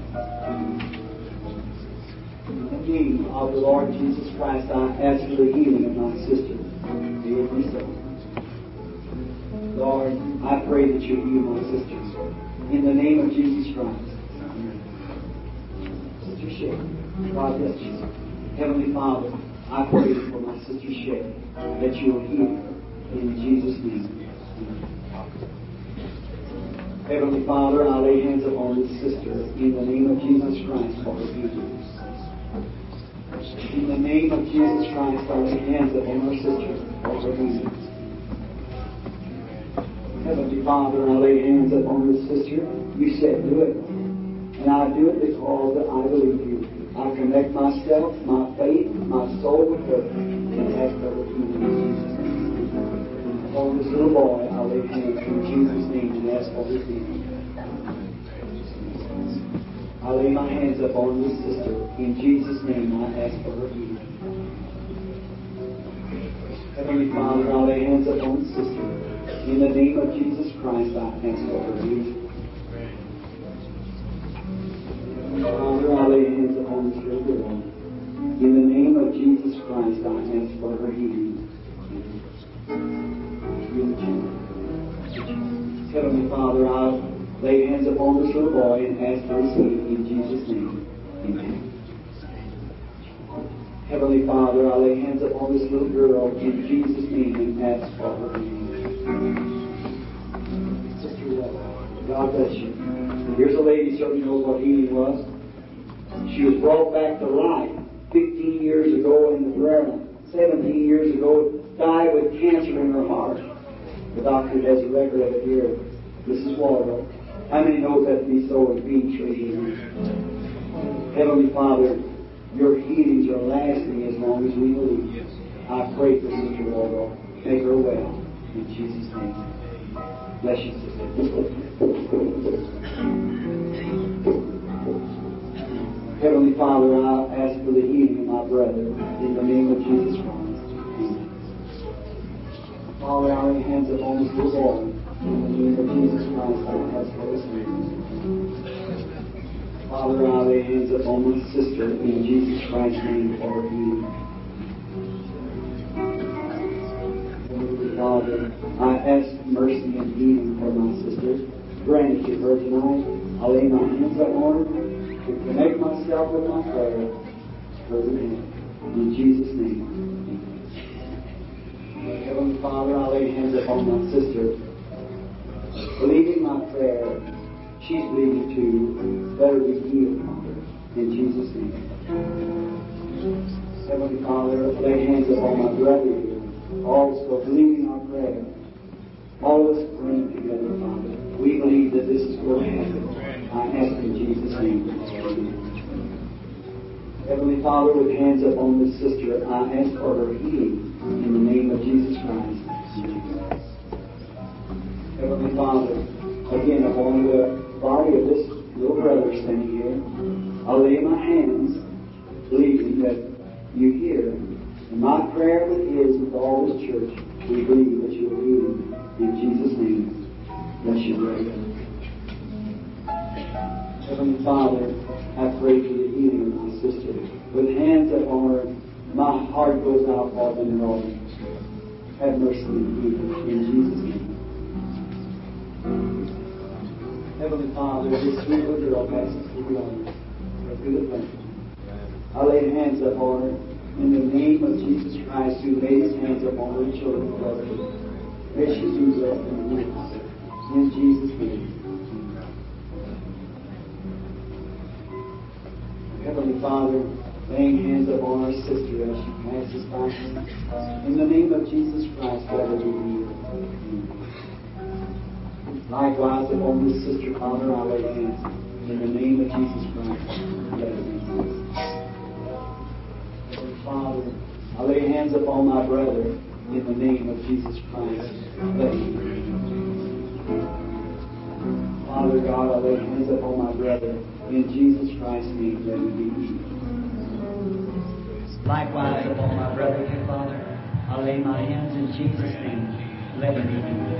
In the name of the Lord Jesus Christ, I ask for the healing of my sister. Be it be so. Lord, I pray that you heal my sisters. In the name of Jesus Christ. Sister Shay, God bless you. Heavenly Father, I pray for my sister Shay that you will heal her in Jesus' name. Heavenly Father, I lay hands upon this sister in the name of Jesus Christ for her healing. In the name of Jesus Christ, I lay hands upon our sister for her healing. Heavenly Father, I lay hands upon this sister. You said, do it. And I do it because I believe you. I connect myself, my faith, my soul with her, and ask for her healing in Jesus' name. Upon this little boy, I lay hands in Jesus' name and ask for his healing. I lay my hands upon this sister. In Jesus' name, I ask for her healing. Heavenly Father, I lay hands upon this sister. In the name of Jesus Christ, I ask for her healing. Father, I lay hands upon this little girl. In the name of Jesus Christ, I ask for her healing. Heavenly Father, I lay hands upon this little boy and ask for his healing in Jesus' name. Amen. Heavenly Father, I lay hands upon this little girl in Jesus' name and ask for her healing. Sister, God bless you. Here's a lady certainly knows what healing was. She was brought back to life 15 years ago in the prayer. 17 years ago, died with cancer in her heart. The doctor has a record of it here. Mrs. Waldo. How many knows that to be so in being treated? Heavenly Father, your healings are lasting as long as we believe. I pray for Sister Waldo. Make her well. In Jesus' name. Bless you, sister. Heavenly Father, I ask for the healing of my brother in the name of Jesus Christ. Amen. Father, I lay hands upon this little boy. In the name of Jesus Christ, I ask for his healing. Father, I lay hands upon my sister in Jesus Christ's name for her healing. Heavenly Father, I ask mercy and healing for my sister. Grant it to her tonight. I lay my hands upon her to connect myself with my prayer. In Jesus' name. Heavenly Father, I lay hands upon my sister. Believing my prayer, she's believing too. Let her be healed, Father. In Jesus' name. Heavenly Father, lay hands upon my brother here. Also, believing our prayer. All of us praying together, Father. We believe that this is going to happen. I ask in Jesus' name. Heavenly Father, with hands upon this sister, I ask for her healing in the name of Jesus Christ. Heavenly Father, again upon the body of this little brother standing here, I lay my hands, believing that you hear. And my prayer with his, with all this church, we believe that you will heal him in Jesus' name. Bless you, brother. Heavenly Father, I pray for the healing of my sister. With hands upon her, my heart goes out, Father, and Lord. Have mercy and heal in Jesus' name. Heavenly Father, this sweet little girl passes through the arms. Through the thank. I lay hands upon her in the name of Jesus Christ, who laid his hands upon her children forever. May she be blessed and healed. In Jesus' name. Heavenly Father, laying hands upon our sister as she passes by. In the name of Jesus Christ, let her be healed. Likewise, upon this sister, Father, I lay hands. In the name of Jesus Christ, let her be healed. Heavenly Father, I lay hands upon my brother. In the name of Jesus Christ, let him be healed. Father God, I lay hands upon my brother. In Jesus Christ's name, let him be healed. Likewise upon my brother here, Father, I lay my hands in Jesus' name. Let him be healed.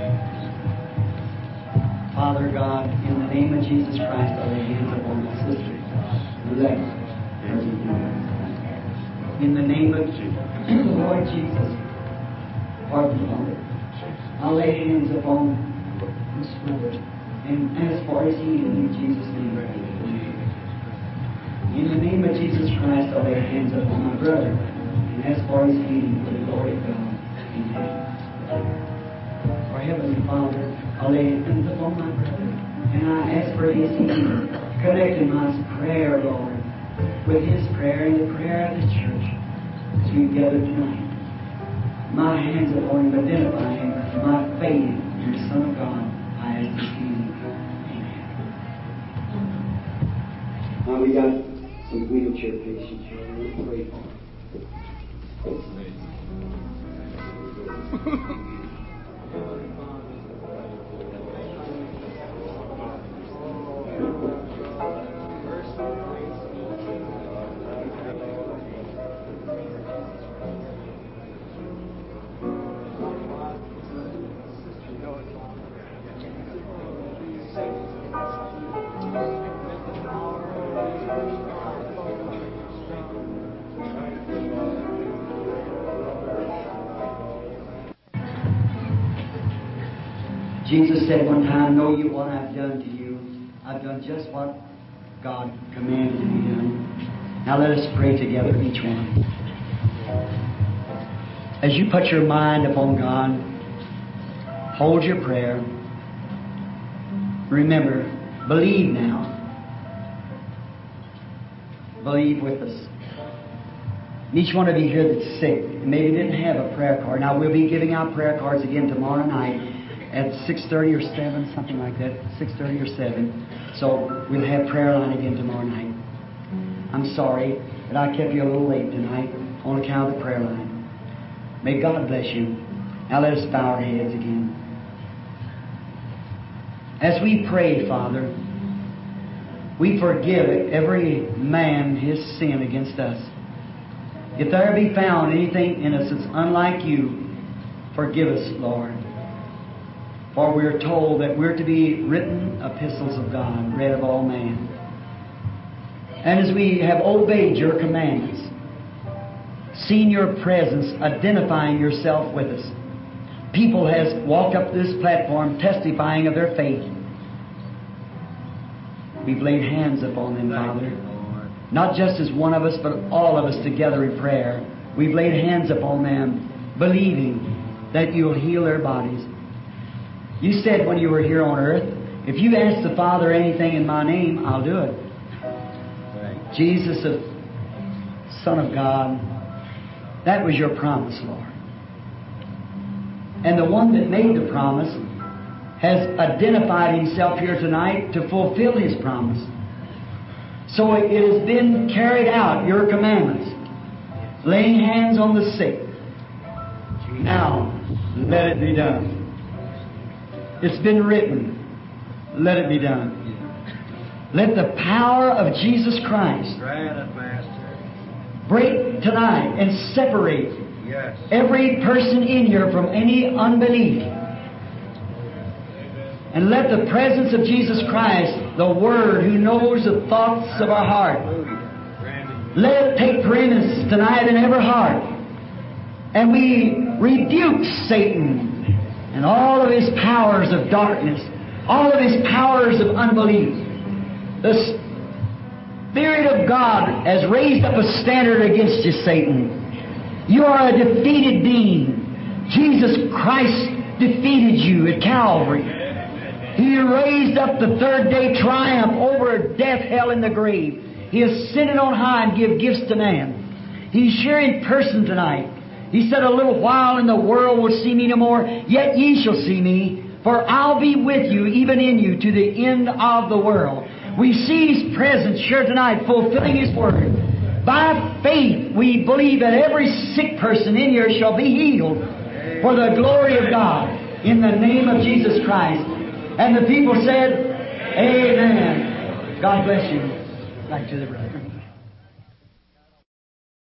Father God, in the name of Jesus Christ, I lay hands upon my sister. Let her be healed. In the name of the Lord Jesus, pardon me, Father. I lay hands upon this brother. And as far as healing, in Jesus' name, in the name of Jesus Christ, I lay hands upon my brother. And as far as healing, for the glory of God, amen. Our Heavenly Father, I lay hands upon my brother. And I ask for his healing, connecting my prayer, Lord, with his prayer and the prayer of the church as we gather tonight. My hands upon him, identifying my faith in the Son of God. I ask this healing. Now we got some wheelchair patients here. We'll pray for them. Jesus said one time, know you what I've done to you. I've done just what God commanded to be done. Now let us pray together, each one. As you put your mind upon God, hold your prayer. Remember, believe now. Believe with us. Each one of you here that's sick, and maybe didn't have a prayer card. Now we'll be giving out prayer cards again tomorrow night at 6:30 or 7, something like that, 6:30 or 7. So we'll have prayer line again tomorrow night. I'm sorry that I kept you a little late tonight on account of the prayer line. May God bless you. Now let us bow our heads again. As we pray, Father, we forgive every man his sin against us. If there be found anything in us that's unlike you, forgive us, Lord. For we are told that we're to be written epistles of God, read of all men. And as we have obeyed your commandments, seen your presence, identifying yourself with us, people has walked up this platform testifying of their faith. We've laid hands upon them, Father. Not just as one of us, but all of us together in prayer. We've laid hands upon them, believing that you'll heal their bodies. You said when you were here on earth, if you ask the Father anything in my name, I'll do it. Right. Jesus, the Son of God, that was your promise, Lord. And the one that made the promise has identified himself here tonight to fulfill his promise. So it has been carried out, your commandments. Laying hands on the sick. Now, let it be done. It's been written. Let it be done. Let the power of Jesus Christ break tonight and separate every person in here from any unbelief. And let the presence of Jesus Christ, the Word who knows the thoughts of our heart, let it take preeminence tonight in every heart. And we rebuke Satan and all of his powers of darkness, all of his powers of unbelief. The Spirit of God has raised up a standard against you, Satan. You are a defeated being. Jesus Christ defeated you at Calvary. He raised up the third day triumph over death, hell, and the grave. He ascended on high and gave gifts to man. He's here in person tonight. He said, a little while and the world will see me no more, yet ye shall see me, for I'll be with you, even in you, to the end of the world. We see His presence here tonight, fulfilling His Word. By faith, we believe that every sick person in here shall be healed for the glory of God, in the name of Jesus Christ. And the people said, Amen. God bless you. Back to the brother.